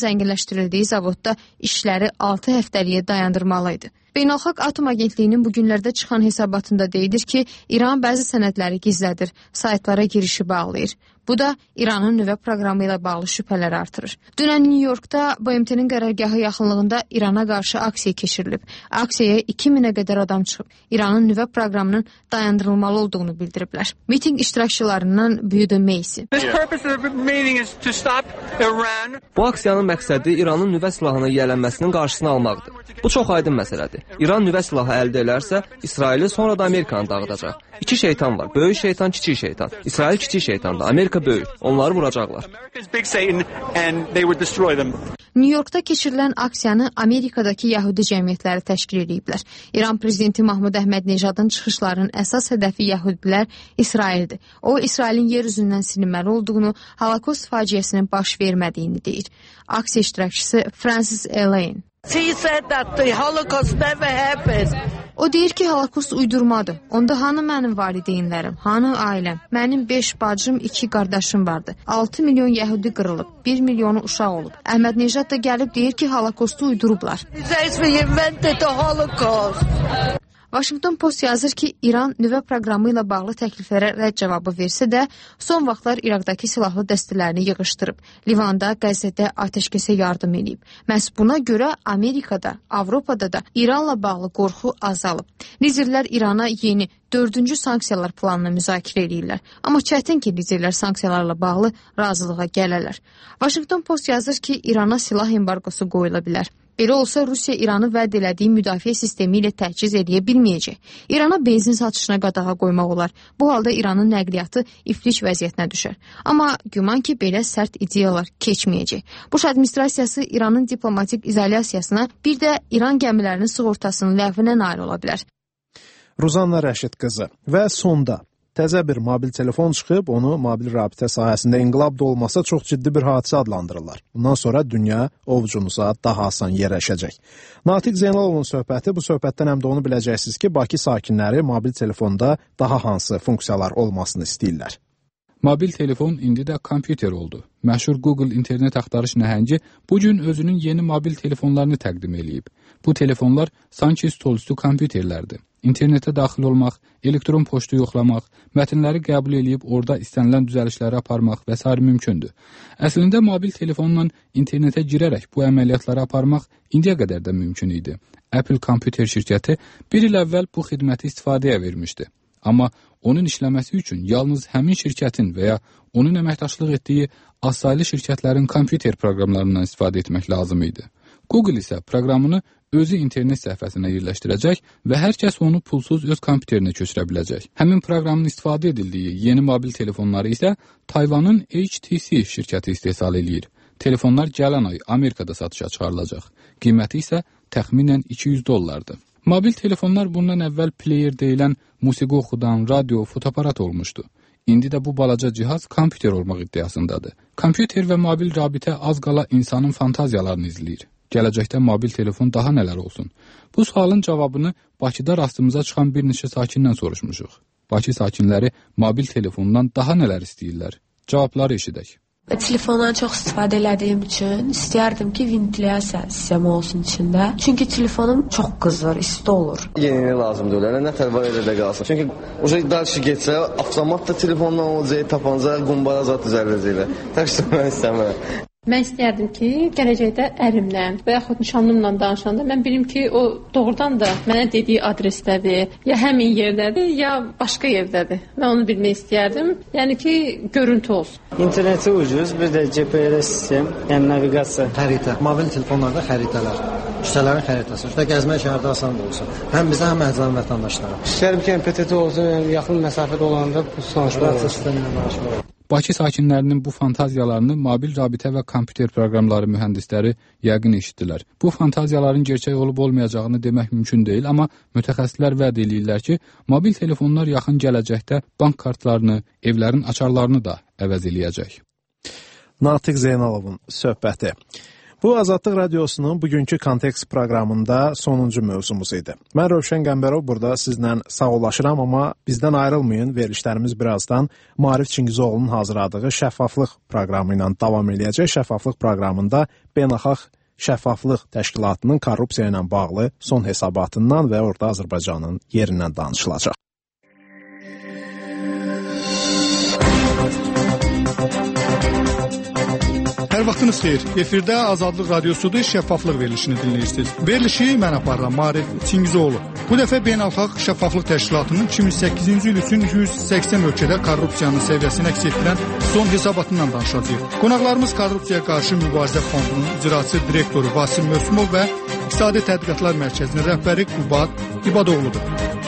zənginləşdirildiyi zavodda işləri altı həftəliyə dayandırmalı idi. Beynəlxalq Atom Agentliyinin bu günlərdə çıxan hesabatında deyilir ki, İran bəzi sənədləri gizlədir, saytlara girişi bağlayır. Bu da İranın nüvə proqramı ilə bağlı şübhələri artırır. Dünən New Yorkda B M T-nin qərargahı yaxınlığında İrana qarşı aksiya keçirilib. Aksiyaya iki minə qədər adam çıxıb. İranın nüvə proqramının dayandırılmalı olduğunu bildiriblər. Miting iştirakçılarından Büyüdə Meysi. Bu aksiyanın məqsədi İranın nüvə silahına yiyələnməsinin qarşısını almaqdır. Bu çox aydın məsələdir. İran nüvə silahı əldə edərsə, İsraili sonra da Amerikanı dağıdacaq. İki şeytan var. Böyük şeytan, kiçik şeytan. İsrail kiçik şeytandır. Amerika böyük. Onları vuracaqlar. New Yorkda keçirilən aksiyanı Amerikadakı Yahudi cəmiyyətləri təşkil ediblər. İran prezidenti Mahmud Əhməd-Necadın çıxışlarının əsas hədəfi Yahudilər İsraildir. O, İsrailin yer üzündən silinməli olduğunu, Holokost faciəsinin baş vermədiyini deyir. Aksiya iştirakçısı Francis Elaine. O deyir ki, Holokost uydurmadır. Onda hanı mənim valideynlərim, hanı ailəm? Mənim beş bacım, iki qardaşım vardı. altı milyon Yəhudi qırılıb, bir milyonu uşaq olub. Əhməd-Necad da gəlib deyir ki, Holokostu uydurublar. Washington Post yazır ki, İran nüvə proqramı ilə bağlı təkliflərə rədd cavabı versə də, son vaxtlar İraqdakı silahlı dəstələrini yığışdırıb. Livanda, Qəzzədə atəşkəsə yardım edib. Məhz buna görə Amerikada, Avropada da İranla bağlı qorxu azalıb. Liderlər İrana yeni dördüncü sanksiyalar planını müzakirə edirlər. Amma çətin ki, liderlər sanksiyalarla bağlı razılığa gələrlər. Washington Post yazır ki, İrana silah embargosu qoyula bilər. Belə olsa, Rusiya İranı vəd elədiyi müdafiə sistemi ilə təchiz edə bilməyəcək. İrana benzin satışına qadağa qoymaq olar. Bu halda İranın nəqliyyatı iflic vəziyyətinə düşər. Amma güman ki, belə sərt ideyalar keçməyəcək. Bush administrasiyası İranın diplomatik izolyasiyasına, bir də İran gəmilərinin sığortasının ləğvinə nail ola bilər. Ruzanna Rəşid qızı və sonda təzə bir mobil telefon çıxıb, onu mobil rabitə sahəsində inqilab da olmasa çox ciddi bir hadisə adlandırırlar. Bundan sonra dünya ovucunuza daha asan yerləşəcək. Natiq Zeynalovun söhbəti, bu söhbətdən həm də onu biləcəksiniz ki, Bakı sakinləri mobil telefonda daha hansı funksiyalar olmasını istəyirlər. Mobil telefon indi də kompüter oldu. Məşhur Google internet axtarış nəhəngi bu gün özünün yeni mobil telefonlarını təqdim eləyib. Bu telefonlar sanki stolüstü kompüterlərdir. İnternetə daxil olmaq, elektron poçtu yoxlamaq, mətnləri qəbul edib orada istənilən düzəlişləri aparmaq və s. mümkündür. Əslində mobil telefonla internetə girərək bu əməliyyatları aparmaq indiyə qədər də mümkün idi. Apple kompüter şirkəti bir il əvvəl bu xidməti istifadəyə vermişdi. Amma onun işləməsi üçün yalnız həmin şirkətin və ya onun əməkdaşlıq etdiyi azsaylı şirkətlərin kompüter proqramlarından istifadə etmək lazım idi. Google isə proqramını özü internet səhifəsinə yerləşdirəcək və hər kəs onu pulsuz öz kompüterinə köçürə biləcək. Həmin proqramın istifadə edildiyi yeni mobil telefonları isə Tayvanın H T C şirkəti istehsal eləyir. Telefonlar gələn ay Amerikada satışa çıxarılacaq. Qiyməti isə təxminən iki yüz dollardır. Mobil telefonlar bundan əvvəl player deyilən musiqi oxudan, radio, fotoaparat olmuşdu. İndi də bu balaca cihaz kompüter olmaq iddiasındadır. Kompüter və mobil rabitə az qala insanın fantaziyalarını izləyir. Gələcəkdə mobil telefon daha nələr olsun? Bu sualın cavabını Bakıda rastımıza çıxan bir neçə sakindən soruşmuşuq. Bakı sakinləri mobil telefondan daha nələr istəyirlər? Cavabları eşidək. Telefondan çox istifadə elədiyim üçün istəyərdim ki, ventilyasiya sistemi olsun içində. Çünki telefonum çox qızır, isti olur. Yeni lazımdır öyle, nə tər var elə də qalsın. Çünki uca dalşı getsə, avtomat da telefondan olacaq, tapanca, qumbara zat düzəldəcəklər. Təşkil mən istəmirəm. Mən istəyərdim ki, gələcəkdə ərimlə və yaxud nişanlımla danışanda mən bilim ki, o doğrudan da mənə dediyi adresdədir, ya həmin yerdədir, ya başqa yerdədir. Mən onu bilmək istəyərdim. Yəni ki, görüntü olsun. İnterneti ucuz, bir də G P S sistem, yəni naviqasiya. Xəritə, mobil telefonlarda xəritələr, küçələrin xəritəsi, üstə gəzmək şəhərdə asan olsun. Həm bizə, həm əhzam vətəndaşlara. İstəyərdim ki, P T T olsun, yəni yaxın məsafədə olanda bu danışmaq. Bakı sakinlərinin bu fantaziyalarını mobil rabitə və kompüter proqramları mühəndisləri yəqin eşitdilər. Bu fantaziyaların gerçək olub olmayacağını demək mümkün deyil, amma mütəxəssislər vəd edirlər ki, mobil telefonlar yaxın gələcəkdə bank kartlarını, evlərin açarlarını da əvəz eləyəcək. Natiq Zeynalovun söhbəti. Bu Azadlıq Radiosunun bugünkü kontekst proqramında sonuncu mövzumuz idi. Mən Rövşən Qəmbərov burada sizlə sağollaşıram, amma bizdən ayrılmayın. Verilişlərimiz birazdan Maarif Çingizoğlu'nun hazırladığı Şəffaflıq proqramı ilə davam edəcək. Şəffaflıq proqramında Beynəlxalq Şəffaflıq Təşkilatının korrupsiya ilə bağlı son hesabatından və orada Azərbaycanın yerindən danışılacaq. Hər vaxtınız xeyir. Efirdə Azadlıq Radiosudur, şəffaflıq verilişini dinləyirsiniz. Verilişi mən aparıram, Maarif Çingizoğlu. Bu dəfə Beynəlxalq Şəffaflıq Təşkilatının iki min səkkizinci il üçün yüz səksən ölkədə korrupsiyanın səviyyəsini əks etdirən son hesabatından danışacağıq. Qonaqlarımız Korrupsiyaya Qarşı Mübarizə Fondunun icraçı direktoru Vasil Mösümov və İqtisadi Tədqiqatlar Mərkəzinin rəhbəri Qubad İbadoğludur.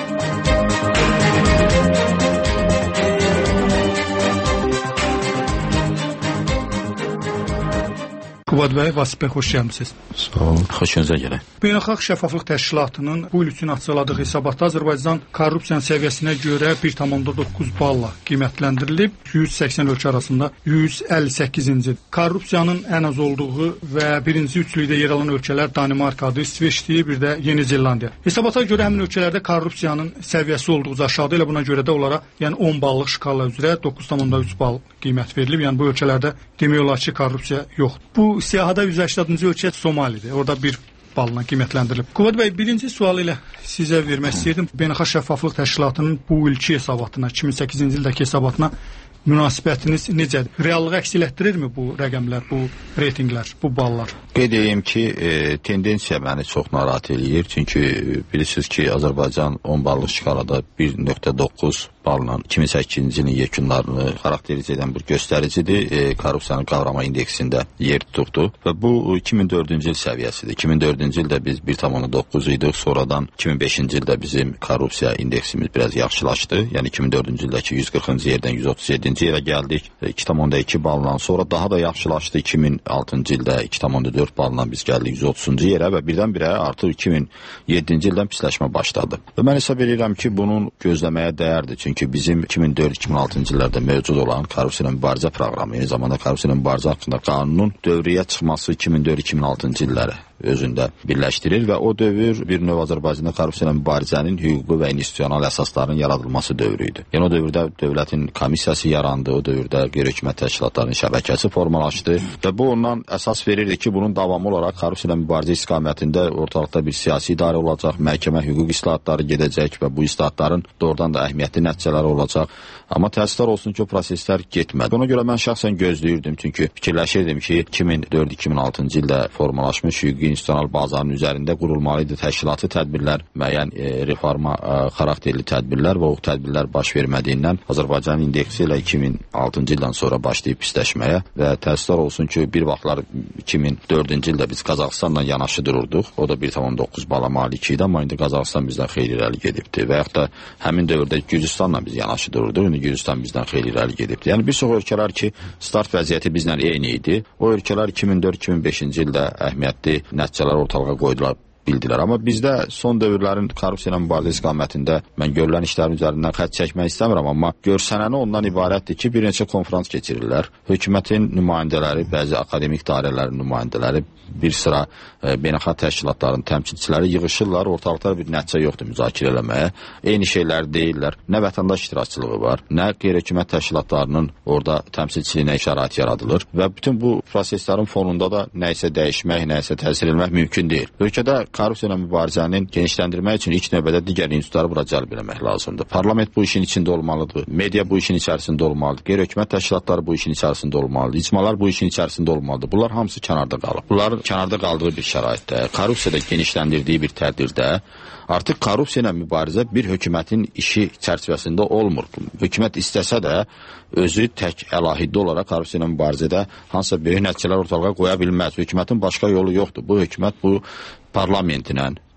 Qubad bəy, Vasif bəy, xoş gəlmisiniz. Sağ olun, xoş gəlmisiniz. Beynəlxalq Şəffaflıq Təşkilatının bu il üçün açıqladığı hesabatda Azərbaycan korrupsiyanın səviyyəsinə görə bir tam onda doqquz balla qiymətləndirilib. yüz səksən ölkə arasında yüz əlli səkkizinci. Korrupsiyanın ən az olduğu və birinci üçlükdə yer alan ölkələr Danimarkadır, İsveçdir, bir də Yeni Zelandiya. Hesabata görə həmin ölkələrdə korrupsiyanın səviyyəsi olduqca aşağıdır. Elə buna görə də onlara, yəni on ballıq şkala üzrə doqquz tam onda üç bal qiymət verilib. Yəni bu ölkələrdə demək olar ki, korrupsiya yoxdur. Bu siyahıda yüz səkkizinci ölkə Somalidir. Orada bir balla qiymətləndirilib. Qubad bəy, birinci sual ilə sizə vermək istəyirdim. Beynəlxalq Şəffaflıq Təşkilatının bu ilki hesabatına, iki min səkkizinci ildəki hesabatına münasibətiniz necədir? Reallığı əks etdirirmi bu rəqəmlər, bu reytinqlər, bu ballar? Qeyd edeyim ki, e, tendensiya məni çox narahat eləyir. Çünki bilirsiniz ki, Azərbaycan on ballıq şkalada bir nöqtə doqquz balla iki min səkkizinci ilin yekunlarını xarakteriz edən bir göstəricidir. E, korrupsiyanın qavrama indeksində yer tutdu və bu iki min dördüncü il səviyyəsidir. iki min dördüncü ildə biz bir tam onda doqquz idik. Sonradan iki min beşinci ildə bizim korrupsiya indeksimiz biraz yaxşılaşdı. Yəni iki min dördüncü ildəki yüz qırxıncı yerdən yüz otuz yeddinci yerə gəldik. iki tam onda iki balla. Sonra daha da yaxşılaşdı. iki min altıncı ildə iki tam onda dörd balla biz gəldik yüz otuzuncu yerə və birdən-birə artıq iki min yeddinci ildən pisləşmə başladı. Və mən hesab edirəm ki, bunun gözləməyə dəyərdir. Çünki bizim iki min dörd iki min altıncı illərdə mövcud olan korrupsiya mübarizə proqramı, eyni zamanda korrupsiya mübarizə haqqında qanunun dövrəyə çıxması iki min dörd iki min altıncı illəri özündə birləşdirir və o dövr bir növ Azərbaycanda korrupsiya mübarizənin hüquqi və institusional əsaslarının yaradılması dövrü idi. Yəni o dövrdə dövlətin komissiyası yarandı, o dövrdə qeyri-hökumət təşkilatlarının şəbəkəsi formalaşdı və bu ondan əsas verirdi ki, bunun davamı olaraq korrupsiya mübarizə istiqamətində ortalıqda bir siyasi idarə olacaq, məhkəmə hüquq islahatları gedəcək və bu islahatların doğrudan da əhəmiyyətli nəticələri olacaq. Amma təəssüflər olsun ki, o proseslər getmədi. Buna görə mən şəxsən gözləyirdim, çünki fikirləşirdim ki, iki min dörd iki min altıncı ildə formalaşmış hüquqi institusional bazanın üzərində qurulmalıydı təşkilati tədbirlər, müəyyən e, reforma e, xarakterli tədbirlər və o tədbirlər baş vermədiyindən Azərbaycanın indeksi ilə iki min altıncı ildən sonra başlayıb pisləşməyə və təəssüflər olsun ki, bir vaxtlar iki min dördüncü ildə biz Qazaxıstanla yanaşı dururduq. O da bir tam on doqquz bala malik idi, amma indi Qazaxıstan bizdən xeyli irəli gedibdi və yaxud da həmin dövrdə Gürcüstanla biz yanaşı dururduq. İndi Gürcüstan bizdən xeyli irəli gedibdi. Yəni bir çox ölkələr ki, start vəziyyəti bizlə eyni idi. O ölkələr iki min dörd iki min beşinci ildə əhəmiyyətli nəticələr ortalığa qoydular, bildilər. Amma bizdə son dövrlərin korrupsiya ilə mübarizə istiqamətində mən görülən işlərin üzərindən xətt çəkmək istəmirəm, amma görsənəni ondan ibarətdir ki, bir neçə konferans keçirirlər. Hökumətin nümayəndələri, bəzi akademik dairələrin nümayəndələri, bir sıra e, beynəlxalq təşkilatların təmsilçiləri yığışırlar, ortalıqda bir nəticə yoxdur müzakirə eləməyə. Eyni şeylər deyirlər. Nə vətəndaş iştirakçılığı var, nə qeyri-hökumət təşkilatlarının orada təmsilçiliyinə şərait yaradılır və bütün bu proseslərin fonunda da nə isə dəyişmək, nə isə təsir etmək mümkün deyil. Ölkədə korrupsiya ilə mübarizənin genişləndirmək üçün ilk növbədə digər institutları bura cəlb etmək lazımdır. Parlament bu işin içində olmalıdır, media bu işin içərisində olmalıdır, qeyri-hökumət təşkilatları bu işin içərisində olmalıdır, icmalar bu işin içərisində olmalıdır. Bunlar hamısı kənarda qalıb. Bunlar kənarda qaldığı bir şəraitdə, korrupsiyada genişləndirdiyi bir tədbirdə artıq korrupsiya ilə mübarizə bir hökumətin işi çərçivəsində olmur. Hökumət istəsə də özü tək əlahiddə olaraq korrupsiya ilə mübarizədə hansısa böyük nəticələr ortalığa qoya bilməz. Hökumətin başqa yolu yoxdur. Bu hökumət bu parlamentinlə,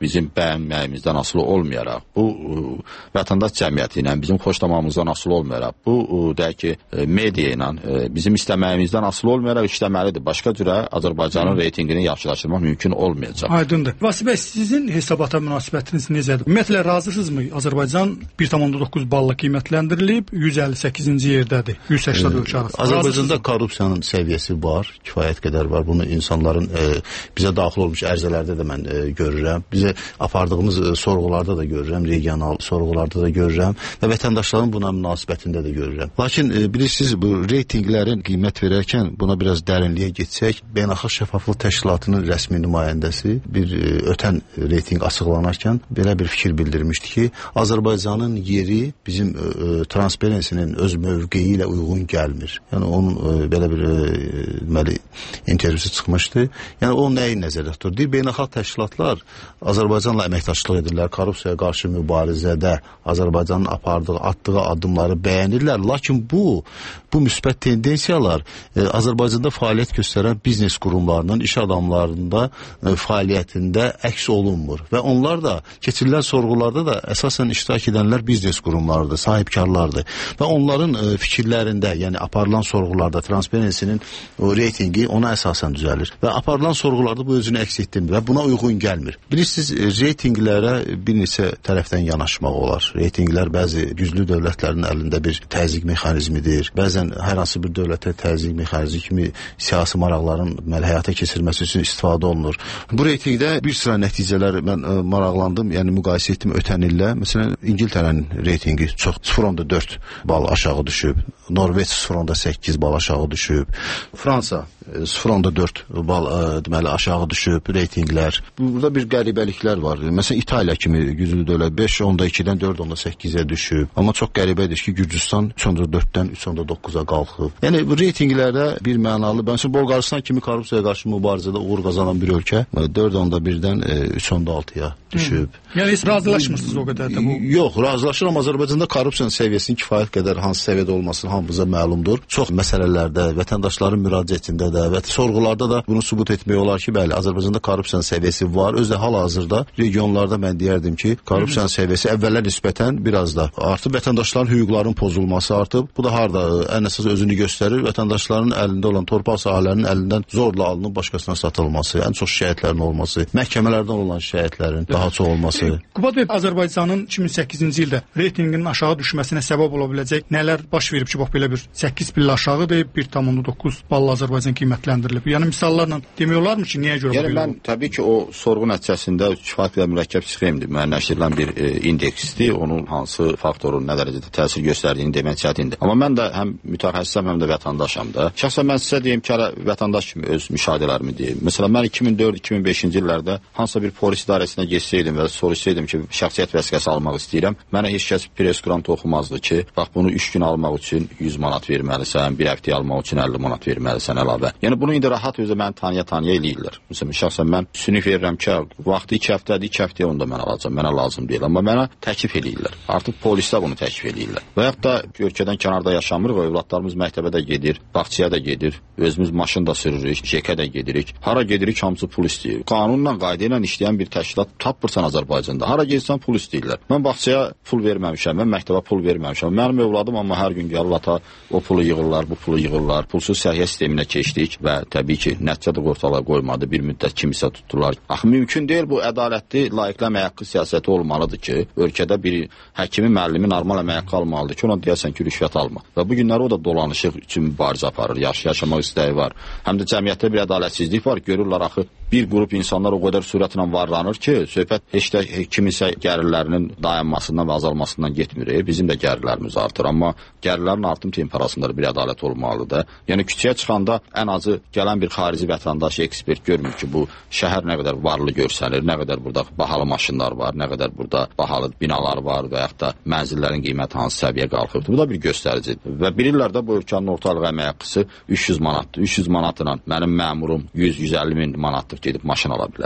bizim bəyənməyimizdən asılı olmayaraq, bu vətəndaş cəmiyyəti ilə bizim xoşlamamızdan asılı olmayaraq, bu deyək ki, media ilə bizim istəməyimizdən asılı olmayaraq işləməlidir. Başqa cürə Azərbaycanın reytingini yaxşılaşdırmaq mümkün olmayacaq. Aydındır. Vasif bəy, sizin hesabata münasibətiniz necədir? Ümumiyyətlə razısınızmı? Azərbaycan bir tam onda doqquz balla qiymətləndirilib, yüz əlli səkkizinci yerdədir. yüz səksən ölkə arasında. Azərbaycanda korrupsiyanın səviyyəsi var, kifayət qədər var. Bunu insanların e, bizə daxil olmuş ərizələrdə də mən e, görürəm. Bizə apardığımız e, sorğularda da görürəm, regional sorğularda da görürəm və vətəndaşların buna münasibətində də görürəm. Lakin e, bilirsiniz, bu reytinglərin qiymət verərkən buna biraz dərinliyə getsək, Beynəlxalq Şəffaflıq Təşkilatının rəsmi nümayəndəsi bir e, ötən reyting açıqlanarkən belə bir fikir bildirmişdi ki, Azərbaycanın yeri bizim e, Transparency-nin öz mövqeyi ilə uyğun gəlmir. Yəni onun e, belə bir e, deməli intervyusu çıxmışdı. Yəni o nəyi nəzərdə tutur? Deyir, beynəlxalq təşkilatlar Azərbaycanla əməkdaşlıq edirlər, korrupsiyaya qarşı mübarizədə Azərbaycanın apardığı, atdığı addımları bəyənirlər. Lakin bu bu müsbət tendensiyalar e, Azərbaycanda fəaliyyət göstərən biznes qurumlarının, iş adamlarında e, fəaliyyətində əks olunmur və onlar da keçirilən sorğularda da əsasən iştirak edənlər biznes qurumlarıdır, sahibkarlardır və onların e, fikirlərində, yəni aparılan sorğularda Transparency-nin o reytingi ona əsasən düzəlir və aparılan sorğularda bu özünü əks etdirmir və buna uyğun gəlmir. Bilirsiniz, e, reytinglərə bir neçə tərəfdən yanaşmaq olar. Reytinglər bəzi güclü dövlətlərin əlində bir təzyiq mexanizmidir. Bəzən hər hansı bir dövlətə təzyiq mexanizmi kimi siyasi maraqların həyata keçirilməsi üçün istifadə olunur. Bu reytingdə bir sıra nəticələr mən ə, maraqlandım, yəni müqayisə etdim ötən illə. Məsələn, İngiltərənin reytingi çox sıfır nöqtə dörd bal aşağı düşüb. Norveç sıfır nöqtə səkkiz bal aşağı düşüb. Fransa sıfır nöqtə dörd bal ə, deməli aşağı düşüb reytinglər. Burada bir qəribəliklər var. Məsələn, İtaliya kimi güclü dövlət beş nöqtə ikidən dörd nöqtə səkkizə düşüb. Amma çox qəribədir ki, Gürcüstan üç nöqtə dörddən üç nöqtə doqquza qalxıb. Yəni bu reytinglərdə bir mənalı, məsələn, Bolqarıstan kimi korrupsiyaya qarşı mübarizədə uğur qazanan bir ölkə dörd nöqtə birdən üç nöqtə altıya düşüb. Hmm. Yəni heç razılaşmırsınız o qədər də bu? Yox, razılaşıram. Azərbaycanda korrupsiyanın səviyyəsinin kifayət qədər hansı səviyyədə olması hamımıza məlumdur. Çox məsələlərdə, vətəndaşların müraciətində də və sorğularda da bunu sübut etmək olar ki, bəli, Azərbaycanda korrupsiyanın səviyyəsi var. Özdə hal-hazırda regionlarda mən deyərdim ki, korrupsiyanın Hı -hı. səviyyəsi əvvəllər nisbətən biraz da artıb, vətəndaşların hüquqlarının pozulması artıb. Bu da harda ən əsas özünü göstərir. Vətəndaşların əlində olan torpaq sahələrinin əlindən zorla alınıb başqasına satılması, ən çox şikayətlərin olması, məhkəmələrdən olan şikayətlərin daha çox olması. Qubad bəy, Azərbaycanın iki min səkkizinci ildə reytinginin aşağı düşməsinə səbəb ola biləcək nələr baş verib ki, bax belə bir səkkiz pillə aşağıdır, bir tam onda doqquz balla Azərbaycan qiymətləndirilib. Yəni misallarla demək olarmı ki, niyə görə yəni, belə? Mən təbii ki, o sorğu nəticəsində kifayət qədər mürəkkəb sxemdir, müəyyənləşdirilən bir e, indeksdir. Onun hansı faktorun nə dərəcədə təsir göstərdiyini demək çətindir. Amma mən də həm mütəxəssisəm, həm də vətəndaşam da. Şəxsən mən sizə deyim ki, vətəndaş kimi öz müşahidələrimi deyim. Məsələn, mən iki min dörd iki min beşinci illərdə hansısa bir polis idarəsinə geçsəydim və soruşsaydım ki, şəxsiyyət vəsiqəsi almaq istəyirəm, mənə heç kəs press grant oxumazdı ki, bax bunu üç gün almaq üçün yüz manat verməlisən, bir həftə almaq üçün əlli manat verməlisən əlavə. Yəni bunu indi rahat özü məni tanıya-tanıya eləyirlər. Məsələn, şəxsən mən sünif verirəm ki, vaxtı iki həftədir, iki həftəyə onu da mən alacağam, mənə lazım deyil. Amma mənə təklif eləyirlər. Artıq polislər bunu təklif eləyirlər. Və yaxud da ölkədən kənarda yaşamırıq, övladlarımız məktəbə də gedir, bağçaya da gedir, özümüz maşın da sürürük, jekə də gedirik. Hara gedirik, hamısı pul istəyir. Qanunla, qayda ilə işləyən bir təşkilat tapırsan Azərbaycanda. Hara gedirsən pul istəyirlər. Mən bağçaya pul verməmişəm, mən məktəbə pul verməmişəm. Mənim övladım amma hər gün gəlir ata o pulu yığırlar, bu pulu yığırlar. Pulsuz səhiyyə sisteminə keçdik və təbii ki, nəticə də ortalığa qoymadı. Bir müddət kimisə tutdular. Axı mümkün deyil, bu ədalətli, layiqli əmək haqqı siyasəti olmalıdır ki, ölkədə bir həkimi, müəllimi normal əmək haqqı almalıdır ki, ona deyəsən ki, rüşvət alma. Və bu günləri o da dolanışıq üçün mübarizə aparır, yaş yaşamaq istəyi var. Həm də cəmiyyətdə bir ədalətsizlik var. Görürlər axı bir qrup insanlar o qədər sürətlə varlanır ki, söhbət heç də kimisə gəlirlərinin dayanmasından və azalmasından getmir. Bizim də gəlirlərimiz artır, amma gəlirlərin artım temperasında bir ədalət olmalıdır. Yəni küçəyə çıxanda ən azı gələn bir xarici vətəndaş, ekspert görmür ki, bu şəhər nə qədər varlı görsənir, nə qədər burada bahalı maşınlar var, nə qədər burada bahalı binalar var və yaxud da mənzillərin qiyməti hansı səviyyə qalxıb. Bu da bir göstəricidir. Və bilirlər də bu ölkənin ortalıq əmək haqqısı üç yüz manatdır. üç yüz manatla mənim məmurum yüz yüz əlli min manatlıq gedib maşın ala bilər.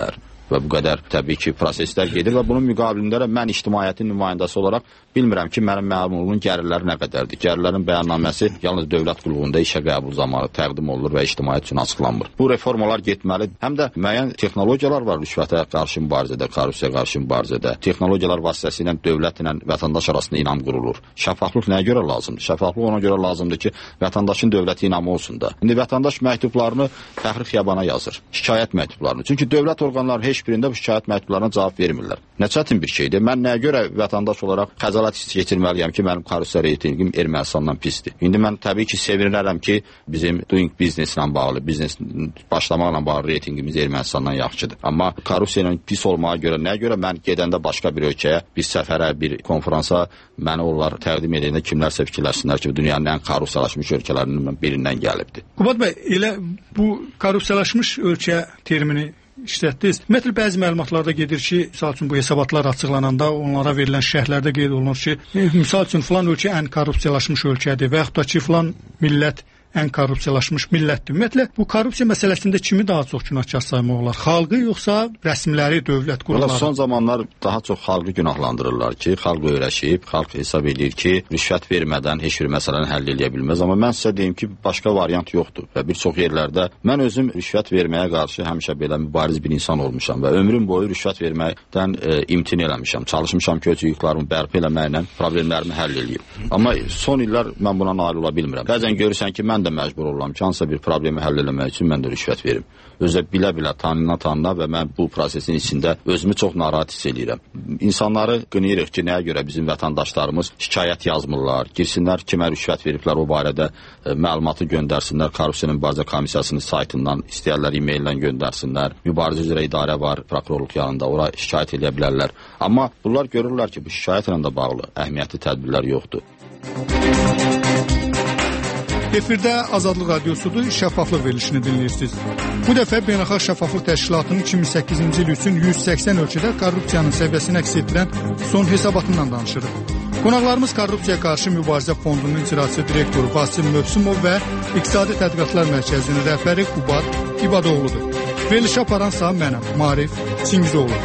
və bu qədər təbii ki, proseslər gedir və bunun müqabilində də mən ictimaiyyətin nümayəndəsi olaraq bilmirəm ki, mənim məmurluğun gəlirləri nə qədərdir. Gəlirlərin bəyannaməsi yalnız dövlət qulluğunda işə qəbul zamanı təqdim olunur və ictimaiyyət üçün açıqlanmır. Bu reformalar getməli. Həm də müəyyən texnologiyalar var rüşvətə qarşı mübarizədə, korrupsiyaya qarşı mübarizədə. Texnologiyalar vasitəsilə dövlətlə vətəndaş arasında inam qurulur. Şəffaflıq nəyə görə lazımdır? Şəffaflıq ona görə lazımdır ki, vətəndaşın dövlətə inamı olsun da. İndi vətəndaş məktublarını fəxri xiyabana yazır. Şikayət məktublarını. Çünki dövlət orqanları heç birində bu şikayət məktublarına cavab vermirlər. Nə çətin bir şeydir. Mən nəyə görə vətəndaş olaraq xəcalət hissi keçirməliyəm ki, mənim korrupsiya reytingim Ermənistandan pisdir. İndi mən təbii ki, sevinirəm ki, bizim doing business ilə bağlı, biznes başlamaqla bağlı reytingimiz Ermənistandan yaxşıdır. Amma korrupsiya ilə pis olmağa görə nəyə görə mən gedəndə başqa bir ölkəyə, bir səfərə, bir konferansa məni onlar təqdim edəndə kimlərsə fikirləşsinlər ki, dünyanın ən korrupsiyalaşmış ölkələrinin birindən gəlibdir. Qubad bəy, elə bu korrupsiyalaşmış ölkə termini işlətdiniz. Ümumiyyətlə bəzi məlumatlarda gedir ki, misal üçün bu hesabatlar açıqlananda onlara verilən şərhlərdə qeyd olunur ki, misal üçün filan ölkə ən korrupsiyalaşmış ölkədir və yaxud da ki, filan millət ən korrupsiyalaşmış millətdir. Ümumiyyətlə, bu korrupsiya məsələsində kimi daha çox günahkar saymaq olar? Xalqı yoxsa rəsmiləri, dövlət qurumları? Son zamanlar daha çox xalqı günahlandırırlar ki, xalq öyrəşib, xalq hesab edir ki, rüşvət vermədən heç bir məsələni həll edə bilməz. Amma mən sizə deyim ki, başqa variant yoxdur və bir çox yerlərdə mən özüm rüşvət verməyə qarşı həmişə belə mübariz bir insan olmuşam və ömrüm boyu rüşvət verməkdən e, imtina eləmişəm. Çalışmışam ki, öz hüquqlarımı bərpa eləməklə problemlərimi həll eləyim. Amma son illər mən buna nail ola bilmirəm. Bəzən görürsən ki, mən də məcbur oluram ki, hansısa bir problemi həll eləmək üçün mən də rüşvət verim. Özə bilə-bilə, tanına-tanına və mən bu prosesin içində özümü çox narahat hiss edirəm. İnsanları qınayırıq ki, nəyə görə bizim vətəndaşlarımız şikayət yazmırlar, girsinlər kimə rüşvət veriblər o barədə e, məlumatı göndərsinlər, korrupsiya mübarizə komissiyasının saytından, istəyərlər e-maillə göndərsinlər. Mübarizə üzrə idarə var prokurorluq yanında, ora şikayət edə bilərlər. Amma bunlar görürlər ki, bu şikayətlə də bağlı əhəmiyyətli tədbirlər yoxdur. Efirdə Azadlıq Radiosudur, şəffaflıq verilişini dinləyirsiniz. Bu dəfə Beynəlxalq Şəffaflıq Təşkilatının iki min səkkizinci il üçün yüz səksən ölkədə korrupsiyanın səviyyəsini əks etdirən son hesabatından danışırıq. Qonaqlarımız Korrupsiyaya qarşı mübarizə fondunun icraçı direktoru Vasil Mövsümov və İqtisadi Tədqiqatlar Mərkəzinin rəhbəri Qubad İbadoğludur. Verilişi aparansa mənəm, Marif Çingizoğlu.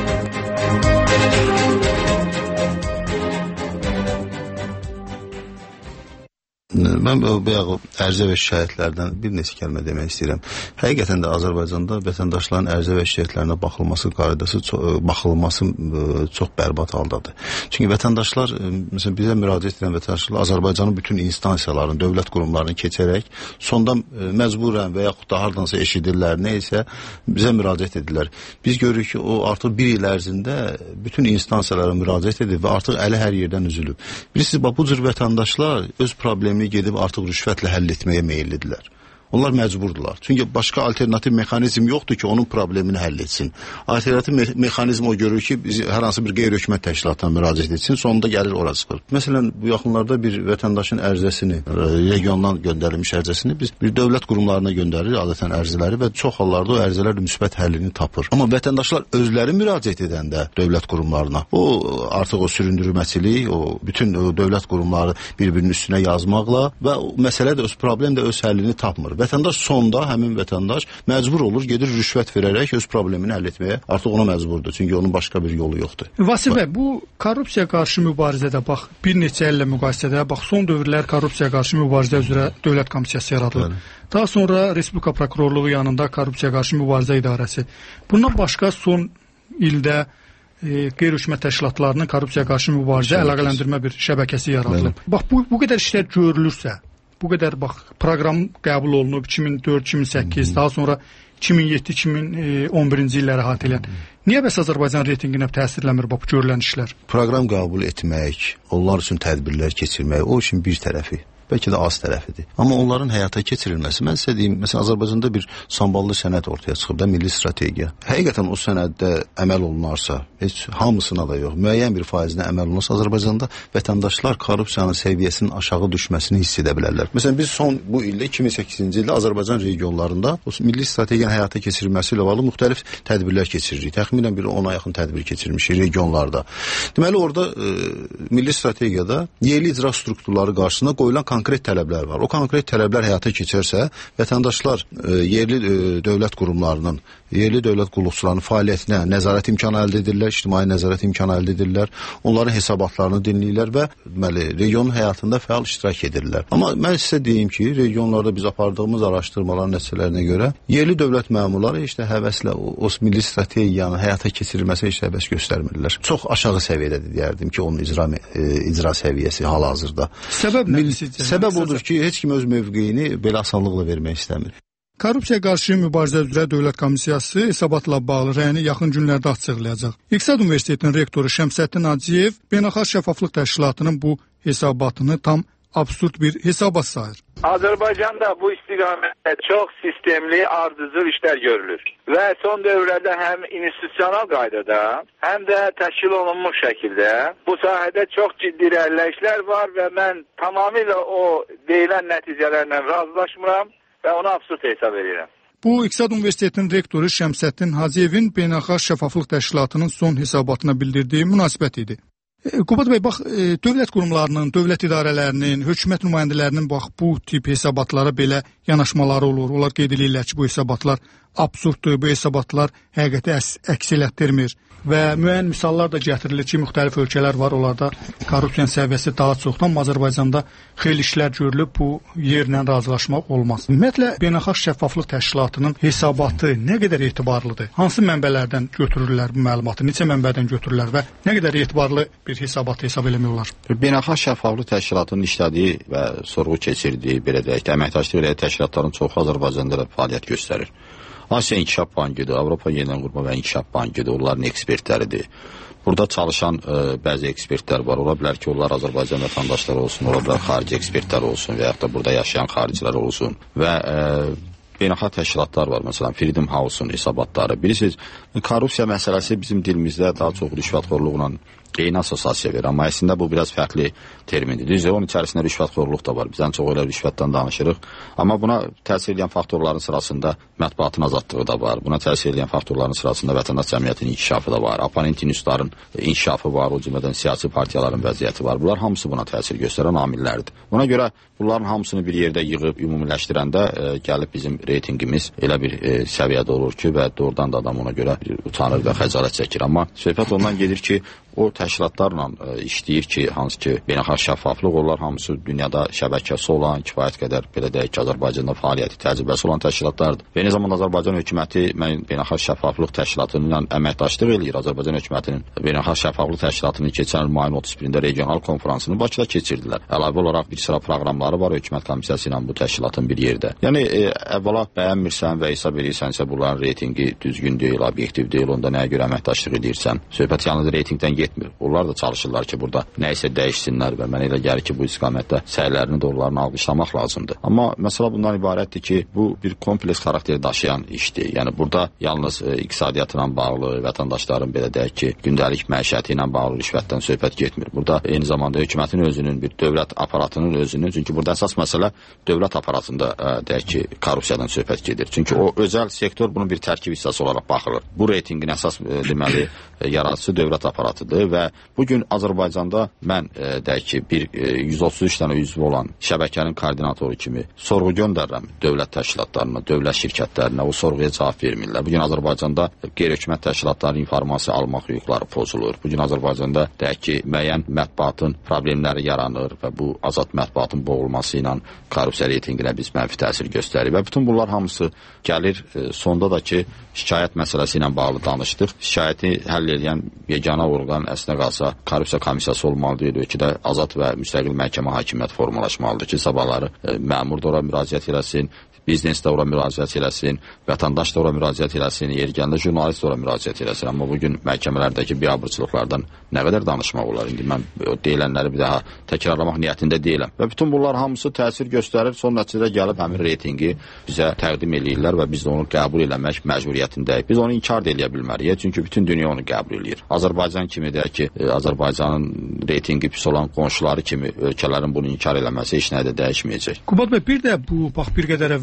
Mən bayaq ərizə və şikayətlərdən bir neçə kəlmə demək istəyirəm. Həqiqətən də Azərbaycanda vətəndaşların ərizə və şikayətlərinə baxılması qaydası baxılması çox bərbad haldadır. Çünki vətəndaşlar məsələn bizə müraciət edən vətəndaşlar Azərbaycanın bütün instansiyalarını, dövlət qurumlarını keçərək sonda məcburən və yaxud da hardansa eşidirlər, nə isə bizə müraciət edirlər. Biz görürük ki, o artıq bir il ərzində bütün instansiyalara müraciət edib və artıq əli hər yerdən üzülüb. Bilirsiniz, bu cür vətəndaşlar öz problemini gedib artıq rüşvətlə həll etməyə meyillidirlər. Onlar məcburdular. Çünki başqa alternativ mexanizm yoxdur ki, onun problemini həll etsin. Alternativ me mexanizm o görür ki, biz hər hansı bir qeyri-hökumət təşkilatına müraciət etsin, sonunda gəlir ora çıxır. Məsələn, bu yaxınlarda bir vətəndaşın ərizəsini, regiondan göndərilmiş ərizəsini biz bir dövlət qurumlarına göndəririk adətən ərizələri və çox hallarda o ərizələr müsbət həllini tapır. Amma vətəndaşlar özləri müraciət edəndə dövlət qurumlarına, o artıq o süründürməçilik, o bütün o dövlət qurumları bir-birinin üstünə yazmaqla və o məsələ də öz problem də öz həllini tapmır. Vətəndaş sonda, həmin vətəndaş məcbur olur, gedir rüşvət verərək öz problemini həll etməyə. Artıq ona məcburdur, çünki onun başqa bir yolu yoxdur. Vasil bəy, bu korrupsiya qarşı mübarizədə bax, bir neçə illə müqayisədə bax, son dövrlər korrupsiya qarşı mübarizə üzrə dövlət komissiyası yaradılır. Daha sonra Respublika Prokurorluğu yanında korrupsiya qarşı mübarizə idarəsi. Bundan başqa son ildə e, qeyri-hökumət təşkilatlarının korrupsiya qarşı mübarizə əlaqələndirmə bir şəbəkəsi yaradılıb. Bax, bu, bu qədər işlər görülürsə, bu qədər bax proqram qəbul olunub iki min dörd iki min səkkiz, daha sonra iki min yeddi iki min on birinci illəri əhatə edən. Niyə bəs Azərbaycan reytinginə təsirləmir bax bu görülən işlər? Proqram qəbul etmək, onlar üçün tədbirlər keçirmək, o işin bir tərəfi. Bəlkə də az tərəfidir. Amma onların həyata keçirilməsi, mən sizə deyim, məsələn, Azərbaycanda bir samballı sənəd ortaya çıxıb da, milli strategiya. Həqiqətən o sənəddə əməl olunarsa, heç hamısına da yox, müəyyən bir faizinə əməl olunarsa, Azərbaycanda vətəndaşlar korrupsiyanın səviyyəsinin aşağı düşməsini hiss edə bilərlər. Məsələn, biz son bu ildə iki min səkkizinci ildə Azərbaycan regionlarında o milli strategiyanın həyata keçirilməsi ilə bağlı müxtəlif tədbirlər keçiririk. Təxminən bir ona yaxın tədbir keçirmişik regionlarda. Deməli, orada e, milli strategiyada yerli icra strukturları qarşısında qoyulan konkret tələblər var. O konkret tələblər həyata keçərsə, vətəndaşlar e, yerli e, dövlət qurumlarının, yerli dövlət qulluqçularının fəaliyyətinə nəzarət imkanı əldə edirlər, ictimai nəzarət imkanı əldə edirlər, onların hesabatlarını dinləyirlər və deməli, regionun həyatında fəal iştirak edirlər. Amma mən sizə deyim ki, regionlarda biz apardığımız araşdırmaların nəticələrinə görə yerli dövlət məmurları heç də həvəslə o, o milli strategiyanın həyata keçirilməsi heç də həvəs göstərmirlər. Çox aşağı səviyyədədir deyərdim ki, onun icra, e, icra səviyyəsi hal-hazırda. Səbəb nədir sizcə? Səbəb odur ki, heç kim öz mövqeyini belə asanlıqla vermək istəmir. Korrupsiyaya qarşı mübarizə üzrə Dövlət Komissiyası hesabatla bağlı rəyini yaxın günlərdə açıqlayacaq. İqtisad Universitetinin rektoru Şəmsəddin Hacıyev Beynəlxalq Şəffaflıq Təşkilatının bu hesabatını tam absurd bir hesabat sayır. Azərbaycanda bu istiqamətdə çox sistemli, ardıcıl işlər görülür və son dövrlərdə həm institusional qaydada, həm də təşkil olunmuş şəkildə bu sahədə çox ciddi irəliləyişlər var və mən tamamilə o deyilən nəticələrlə razılaşmıram və onu absurd hesab edirəm. Bu, İqtisad Universitetinin rektoru Şəmsəddin Hacıyevin Beynəlxalq Şəffaflıq Təşkilatının son hesabatına bildirdiyi münasibət idi. Qubad bəy, bax, dövlət qurumlarının, dövlət idarələrinin, hökumət nümayəndələrinin bax bu tip hesabatlara belə yanaşmaları olur. Onlar qeyd edirlər ki, bu hesabatlar absurddur, bu hesabatlar həqiqəti əks elətdirmir. Və müəyyən misallar da gətirilir ki, müxtəlif ölkələr var, onlarda korrupsiyanın səviyyəsi daha çoxdur, amma Azərbaycanda xeyli işlər görülüb, bu yerlə razılaşmaq olmaz. Ümumiyyətlə, Beynəlxalq Şəffaflıq Təşkilatının hesabatı nə qədər etibarlıdır? Hansı mənbələrdən götürürlər bu məlumatı, neçə mənbədən götürürlər və nə qədər etibarlı bir hesabat hesab eləmək olar? Beynəlxalq Şəffaflıq Təşkilatının işlədiyi və sorğu keçirdiyi, belə deyək, əməkdaşlıq elə təşkilatların çoxu Azərbaycanda da fəaliyyət göstərir. Asiya İnkişaf Bankıdır, Avropa Yenidən Qurma və İnkişaf Bankıdır, onların ekspertləridir. Burada çalışan ə, bəzi ekspertlər var. Ola bilər ki, onlar Azərbaycan vətəndaşları olsun, ola bilər xarici ekspertlər olsun və yaxud da burada yaşayan xaricilər olsun. Və ə, beynəlxalq təşkilatlar var, məsələn, Freedom House-un hesabatları. Bilirsiniz, korrupsiya məsələsi bizim dilimizdə daha çox rüşvətxorluqla eyni assosiasiya verir, amma əslində bu biraz fərqli termindir. Düzdür, onun içərisində rüşvətxorluq da var. Biz ən çox elə rüşvətdən danışırıq. Amma buna təsir edən faktorların sırasında mətbuatın azadlığı da var. Buna təsir edən faktorların sırasında vətəndaş cəmiyyətinin inkişafı da var. Oponent institutların inkişafı var, o cümlədən siyasi partiyaların vəziyyəti var. Bunlar hamısı buna təsir göstərən amillərdir. Ona görə bunların hamısını bir yerdə yığıb ümumiləşdirəndə e, gəlib bizim reytinqimiz elə bir e, səviyyədə olur ki, və doğrudan da adam ona görə utanır və xəcalət çəkir. Amma söhbət ondan gedir ki, o təşkilatlarla ə, işləyir ki, hansı ki, beynəlxalq şəffaflıq, onlar hamısı dünyada şəbəkəsi olan, kifayət qədər, belə deyək ki, Azərbaycanda fəaliyyəti, təcrübəsi olan təşkilatlardır. Və eyni zamanda Azərbaycan hökuməti mən beynəlxalq şəffaflıq təşkilatıyla əməkdaşlıq eləyir. Azərbaycan hökumətinin beynəlxalq şəffaflıq təşkilatının keçən il mayın otuz birində regional konfransını Bakıda keçirdilər. Əlavə olaraq bir sıra proqramları var hökumət komissiyası ilə bu təşkilatın bir yerdə. Yəni e, əvvəla bəyənmirsən və hesab edirsənsə bunların reytinqi düzgün deyil, obyektiv deyil, onda nəyə görə əməkdaşlıq edirsən? Söhbət yalnız reytinqdən getmir. Onlar da çalışırlar ki, burada nə isə dəyişsinlər və mənə elə gəlir ki, bu istiqamətdə səylərini, doğrularını alqışlamaq lazımdır. Amma məsələ bundan ibarətdir ki, bu bir kompleks xarakteri daşıyan işdir. Yəni burada yalnız e, iqtisadiyyatla bağlı, vətəndaşların belə deyək ki, gündəlik məişəti ilə bağlı rüşvətdən söhbət getmir. Burada eyni zamanda hökumətin özünün, bir dövlət aparatının özünün, çünki burada əsas məsələ dövlət aparatında ə, deyək ki, korrupsiyadan söhbət gedir. Çünki o özəl sektor bunun bir tərkib hissəsi olaraq baxılır. Bu reytinqin əsas ə, deməli ə, yaradıcısı dövlət aparatıdır və bu gün Azərbaycanda mən ə, deyək ki, bir ə, yüz otuz üç dənə üzvü olan şəbəkənin koordinatoru kimi sorğu göndərirəm dövlət təşkilatlarına, dövlət şirkətlərinə, o sorğuya cavab vermirlər. Bu gün Azərbaycanda qeyri-hökumət təşkilatlarının informasiya almaq hüquqları pozulur. Bu gün Azərbaycanda deyək ki, müəyyən mətbuatın problemləri yaranır və bu azad mətbuatın boğulması ilə korrupsiya reytinqinə biz mənfi təsir göstərir və bütün bunlar hamısı gəlir e, sonda da ki, şikayət məsələsi ilə bağlı danışdıq. Şikayəti həll edən yeganə orqan əslində qalsa korrupsiya komissiyası olmalıdır. Ölkədə azad və müstəqil məhkəmə hakimiyyəti formalaşmalıdır ki, sabahları e, məmur da ora müraciət eləsin, biznes də ora müraciət eləsin, vətəndaş da ora müraciət eləsin, yeri gəndə jurnalist da ora müraciət eləsin. Amma bugün məhkəmələrdəki biabırçılıqlardan nə qədər danışmaq olar? İndi mən o deyilənləri bir daha təkrarlamaq niyyətində deyiləm. Və bütün bunlar hamısı təsir göstərir, son nəticədə gəlib həmin reytinqi bizə təqdim eləyirlər və biz də onu qəbul eləmək məcburiyyətindəyik. Biz onu inkar da eləyə bilmərik, çünki bütün dünya onu qəbul eləyir. Azərbaycan kimi deyək ki, Azərbaycanın reytinqi pis olan qonşuları kimi ölkələrin bunu inkar eləməsi heç nə də dəyişməyəcək. Qubad bəy, bir də bu bax bir qədər əvvəl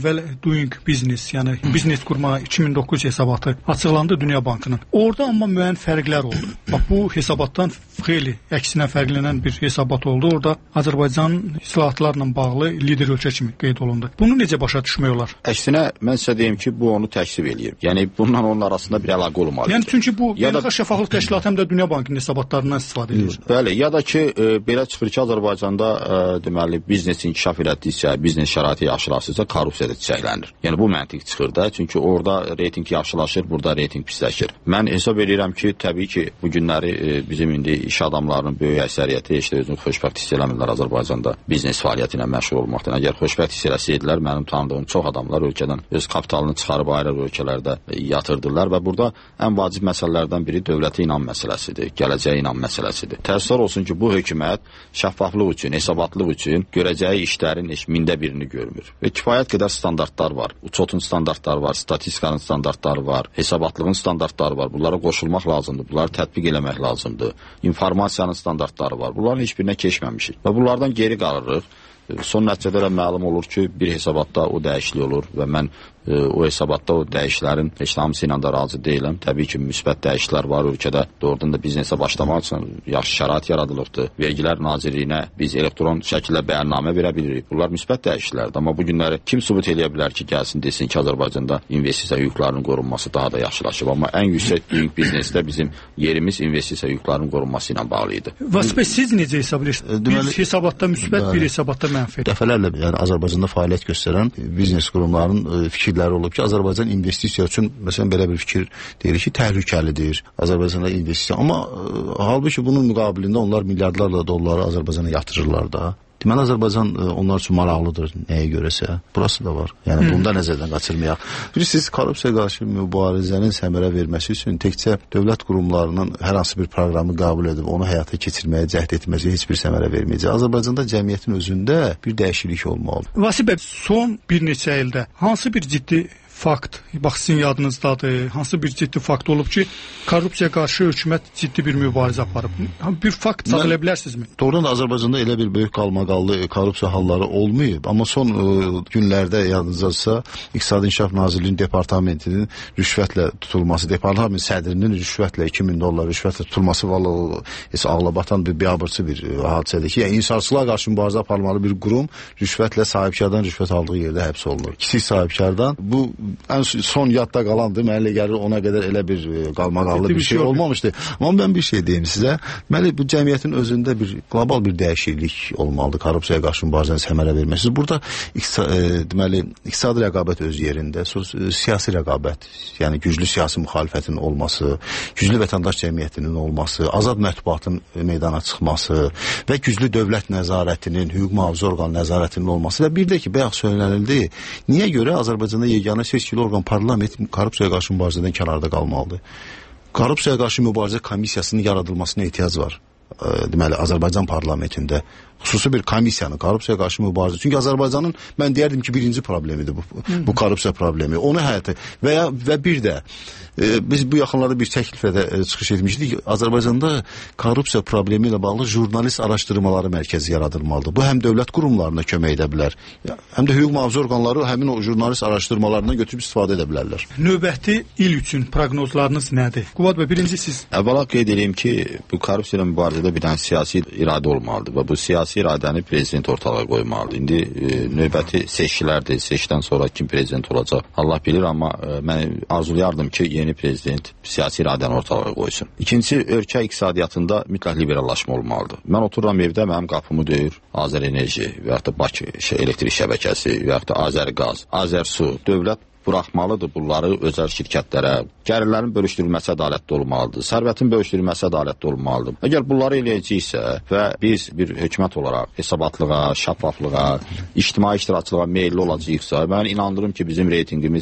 əvvəl Doing Business, yəni biznes qurma iki min doqquz hesabatı açıqlandı Dünya Bankının. Orada amma müəyyən fərqlər oldu. Bax, bu hesabatdan xeyli əksinə fərqlənən bir hesabat oldu. Orada Azərbaycan islahatlarla bağlı lider ölkə kimi qeyd olundu. Bunu necə başa düşmək olar? Əksinə, mən sizə deyim ki, bu onu təksib eləyir. Yəni, bundan onun arasında bir əlaqə olmalıdır. Yəni, çünki bu Beynəlxalq Şəffaflıq Təşkilatı həm də Dünya Bankının hesabatlarından istifadə edir. Bəli, ya da ki, e, belə çıxır ki, Azərbaycanda e, deməli, biznes inkişaf elətdikcə, biznes şəraiti yaxşılaşırsa, korrupsiya da çiçəklənir. Yəni, bu məntiq çıxır da, çünki orada reyting yaxşılaşır, burada reyting pisləşir. Mən hesab edirəm ki, təbii ki, bu günləri e, bizim indi iş adamlarının böyük əksəriyyəti heç də özünü xoşbəxt hiss eləmirlər Azərbaycanda biznes fəaliyyəti ilə məşğul olmaqdan. Əgər xoşbəxt hiss eləsəydilər, mənim tanıdığım çox adamlar ölkədən öz kapitalını çıxarıb ayrı ölkələrdə yatırdılar və burada ən vacib məsələlərdən biri dövlətə inam məsələsidir, gələcəyə inam məsələsidir. Təəssüf olsun ki, bu hökumət şəffaflıq üçün, hesabatlıq üçün görəcəyi işlərin heç mində birini görmür. Və kifayət qədər standartlar var. Uçotun standartları var, statistikanın standartları var, hesabatlığın standartları var. Bunlara qoşulmaq lazımdır, bunları tətbiq eləmək lazımdır. İnformasiyanın standartları var. Bunların heç birinə keçməmişik. Və bunlardan geri qalırıq. Son nəticədə də məlum olur ki, bir hesabatda o dəyişiklik olur və mən e, o hesabatda o dəyişiklərin heç hamısı ilə də razı deyiləm. Təbii ki, müsbət dəyişikliklər var ölkədə. Doğrudan da biznesə başlamaq üçün yaxşı şərait yaradılıbdır. Vergilər Nazirliyinə biz elektron şəkildə bəyannamə verə bilirik. Bunlar müsbət dəyişikliklərdir. Amma bu günləri kim sübut eləyə bilər ki, gəlsin desin ki, Azərbaycanda investisiya hüquqlarının qorunması daha da yaxşılaşıb. Amma ən yüksək Doing Business-də bizim yerimiz investisiya hüquqlarının qorunması ilə bağlı idi. Vasif bəy, siz necə hesab edirsiniz? Bir hesabatda müsbət, bir hesabatda mənfi. Dəfələrlə yəni Azərbaycanda fəaliyyət göstərən biznes qurumlarının e, fikirləri olub ki, Azərbaycan investisiya üçün məsələn belə bir fikir deyir ki, təhlükəlidir. Azərbaycanda investisiya, amma e, halbuki bunun müqabilində onlar milyardlarla dolları Azərbaycana yatırırlar da. Deməli, Azərbaycan onlar üçün maraqlıdır, nəyə görəsə. Burası da var. Yəni, hmm. bunda nəzərdən qaçırmayaq. Bilirsiniz, korrupsiya qarşı mübarizənin səmərə verməsi üçün təkcə dövlət qurumlarının hər hansı bir proqramı qəbul edib, onu həyata keçirməyə cəhd etməsi heç bir səmərə verməyəcək. Azərbaycanda cəmiyyətin özündə bir dəyişiklik olmalıdır. Vasif bəy, son bir neçə ildə hansı bir ciddi fakt, bax sizin yadınızdadır, hansı bir ciddi fakt olub ki, korrupsiya qarşı hökumət ciddi bir mübarizə aparıb? Bir fakt çatdıra bilərsinizmi? Doğrudan da Azərbaycanda elə bir böyük qalmaqallı korrupsiya halları olmayıb, amma son ə, günlərdə yadınızdadırsa, İqtisadi İnkişaf Nazirliyinin departamentinin rüşvətlə tutulması, departament sədrinin rüşvətlə iki min dollar rüşvətlə tutulması vallahi heç ağla batan bir biabırçı bir hadisədir ki, yəni insarsızlığa qarşı mübarizə aparmalı bir qurum rüşvətlə sahibkardan rüşvət aldığı yerdə həbs olunur. Kiçik sahibkardan bu ən son yadda qalandır. Mənə elə gəlir ona qədər elə bir qalmaqallı bir şey olmamışdı. Amma mən bir şey deyim sizə. Deməli, bu cəmiyyətin özündə bir qlobal bir dəyişiklik olmalıdır. Korrupsiyaya qarşı mübarizənin səmərə verməsi. Burada iqtisa, e, deməli, iqtisadi rəqabət öz yerində, siyasi rəqabət, yəni güclü siyasi müxalifətin olması, güclü vətəndaş cəmiyyətinin olması, azad mətbuatın meydana çıxması və güclü dövlət nəzarətinin, hüquq mühafizə orqan nəzarətinin olması və bir də ki, bayaq söylənildi, niyə görə Azərbaycanda yeganə seçkili orqan parlament korrupsiyaya qarşı mübarizədən kənarda qalmalıdır? Korrupsiyaya qarşı mübarizə komissiyasının yaradılmasına ehtiyac var. E, deməli, Azərbaycan parlamentində xüsusi bir komissiyanın korrupsiyaya qarşı mübarizə. Çünki Azərbaycanın mən deyərdim ki, birinci problemidir bu, bu korrupsiya problemi. Onu həyata və ya və bir də e, biz bu yaxınlarda bir təkliflə də e, çıxış etmişdik. Azərbaycanda korrupsiya problemi ilə bağlı jurnalist araşdırmaları mərkəzi yaradılmalıdır. Bu həm dövlət qurumlarına kömək edə bilər, həm də hüquq mühafizə orqanları həmin o jurnalist araşdırmalarından götürüb istifadə edə bilərlər. Növbəti il üçün proqnozlarınız nədir? Qubad bəy, birinci siz. Əvvəla qeyd edeyim ki, bu korrupsiya ilə mübarizədə bir dənə siyasi iradə olmalıdır və bu siyasi iradəni prezident ortalığa qoymalıdır. İndi e, növbəti seçkilərdir. Seçkidən sonra kim prezident olacaq Allah bilir, amma e, mən arzulayardım ki, yeni prezident siyasi iradəni ortalığa qoysun. İkincisi, ölkə iqtisadiyyatında mütləq liberallaşma olmalıdır. Mən otururam evdə, mənim qapımı döyür Azərenerji və ya da Bakı şey, elektrik şəbəkəsi və ya da Azərqaz, Azərsu, dövlət buraxmalıdır bunları özəl şirkətlərə. Gəlirlərin bölüşdürülməsi ədalətli olmalıdır. Sərvətin bölüşdürülməsi ədalətli olmalıdır. Əgər bunları eləyəcəksə və biz bir hökumət olaraq hesabatlığa, şəffaflığa, ictimai iştirakçılığa meyilli olacaqsa, mən inandırım ki, bizim reytinqimiz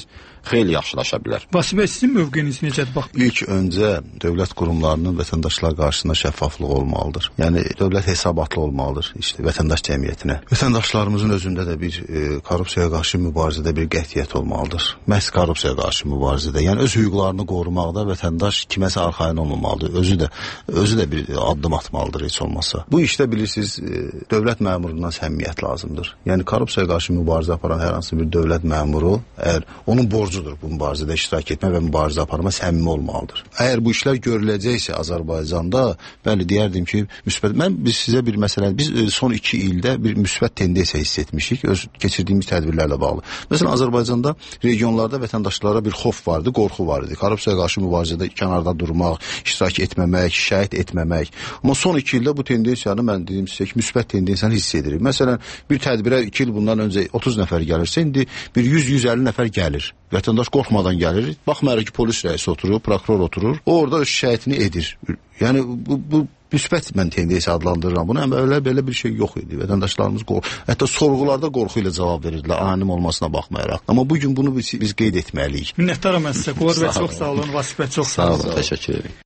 xeyli yaxşılaşa bilər. Vasif bəy, sizin mövqeyiniz necədir? Bax, İlk öncə dövlət qurumlarının vətəndaşlar qarşısında şəffaflığı olmalıdır. Yəni dövlət hesabatlı olmalıdır işte vətəndaş cəmiyyətinə. Vətəndaşlarımızın özündə də bir e, korrupsiyaya qarşı mübarizədə bir qətiyyət olmalıdır. Məhz korrupsiyaya qarşı mübarizədə, yəni öz hüquqlarını qorumaqda vətəndaş kiməsə arxayın olmamalıdır. Özü də özü də bir addım atmalıdır heç olmazsa. Bu işdə bilirsiniz e, dövlət məmurundan səmimiyyət lazımdır. Yəni korrupsiyaya qarşı mübarizə aparan hər hansı bir dövlət məmuru, əgər onun borcudur bu mübarizədə iştirak etmə və mübarizə aparma səmimi olmalıdır. Əgər bu işlər görüləcəksə Azərbaycanda, bəli deyərdim ki, müsbət. Mən biz sizə bir məsələ, biz e, son iki ildə bir müsbət tendensiya hiss etmişik öz keçirdiyimiz tədbirlərlə bağlı. Məsələn Azərbaycanda regionlarda vətəndaşlara bir xof vardı, qorxu var idi. Korrupsiyaya qarşı mübarizədə kənarda durmaq, iştirak etməmək, şəhid etməmək. Amma son iki ildə bu tendensiyanı mən dedim sizə ki, müsbət tendensiyanı hiss edirik. Məsələn, bir tədbirə iki il bundan öncə otuz nəfər gəlirsə, indi bir yüz yüz əlli nəfər gəlir. Vətəndaş qorxmadan gəlir. Baxmayaraq ki, polis rəisi oturur, prokuror oturur. O orada öz şikayətini edir. Yəni bu, bu müsbət mən tendensiya adlandırıram bunu. Əvvəllər belə bir şey yox idi. Vətəndaşlarımız qorx, hətta sorğularda qorxu ilə cavab verirdilər, anonim olmasına baxmayaraq. Amma bu gün bunu biz, biz qeyd etməliyik. Minnətdaram mən sizə. Qollar və çox sağ olun. Vasif bəy, çox sağ olun. Sağ olun, təşəkkür ederim.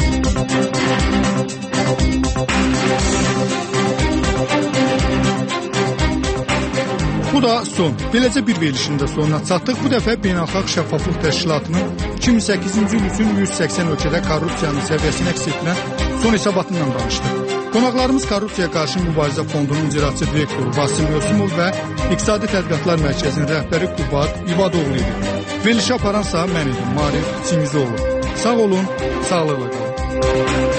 Bu da son. Beləcə bir verilişin də sonuna çatdıq. Bu dəfə Beynəlxalq Şəffaflıq Təşkilatının iki min səkkizinci il üçün yüz səksən ölkədə korrupsiyanın səviyyəsini əks etdirən son hesabatından danışdıq. Qonaqlarımız Korrupsiyaya qarşı mübarizə fondunun icraçı direktoru Vasim Yosimov və İqtisadi Tədqiqatlar Mərkəzinin rəhbəri Qubad İbadoğlu idi. Verilişi aparansa mən idim, Marif Çingizoğlu. Sağ olun, sağlıqla qalın.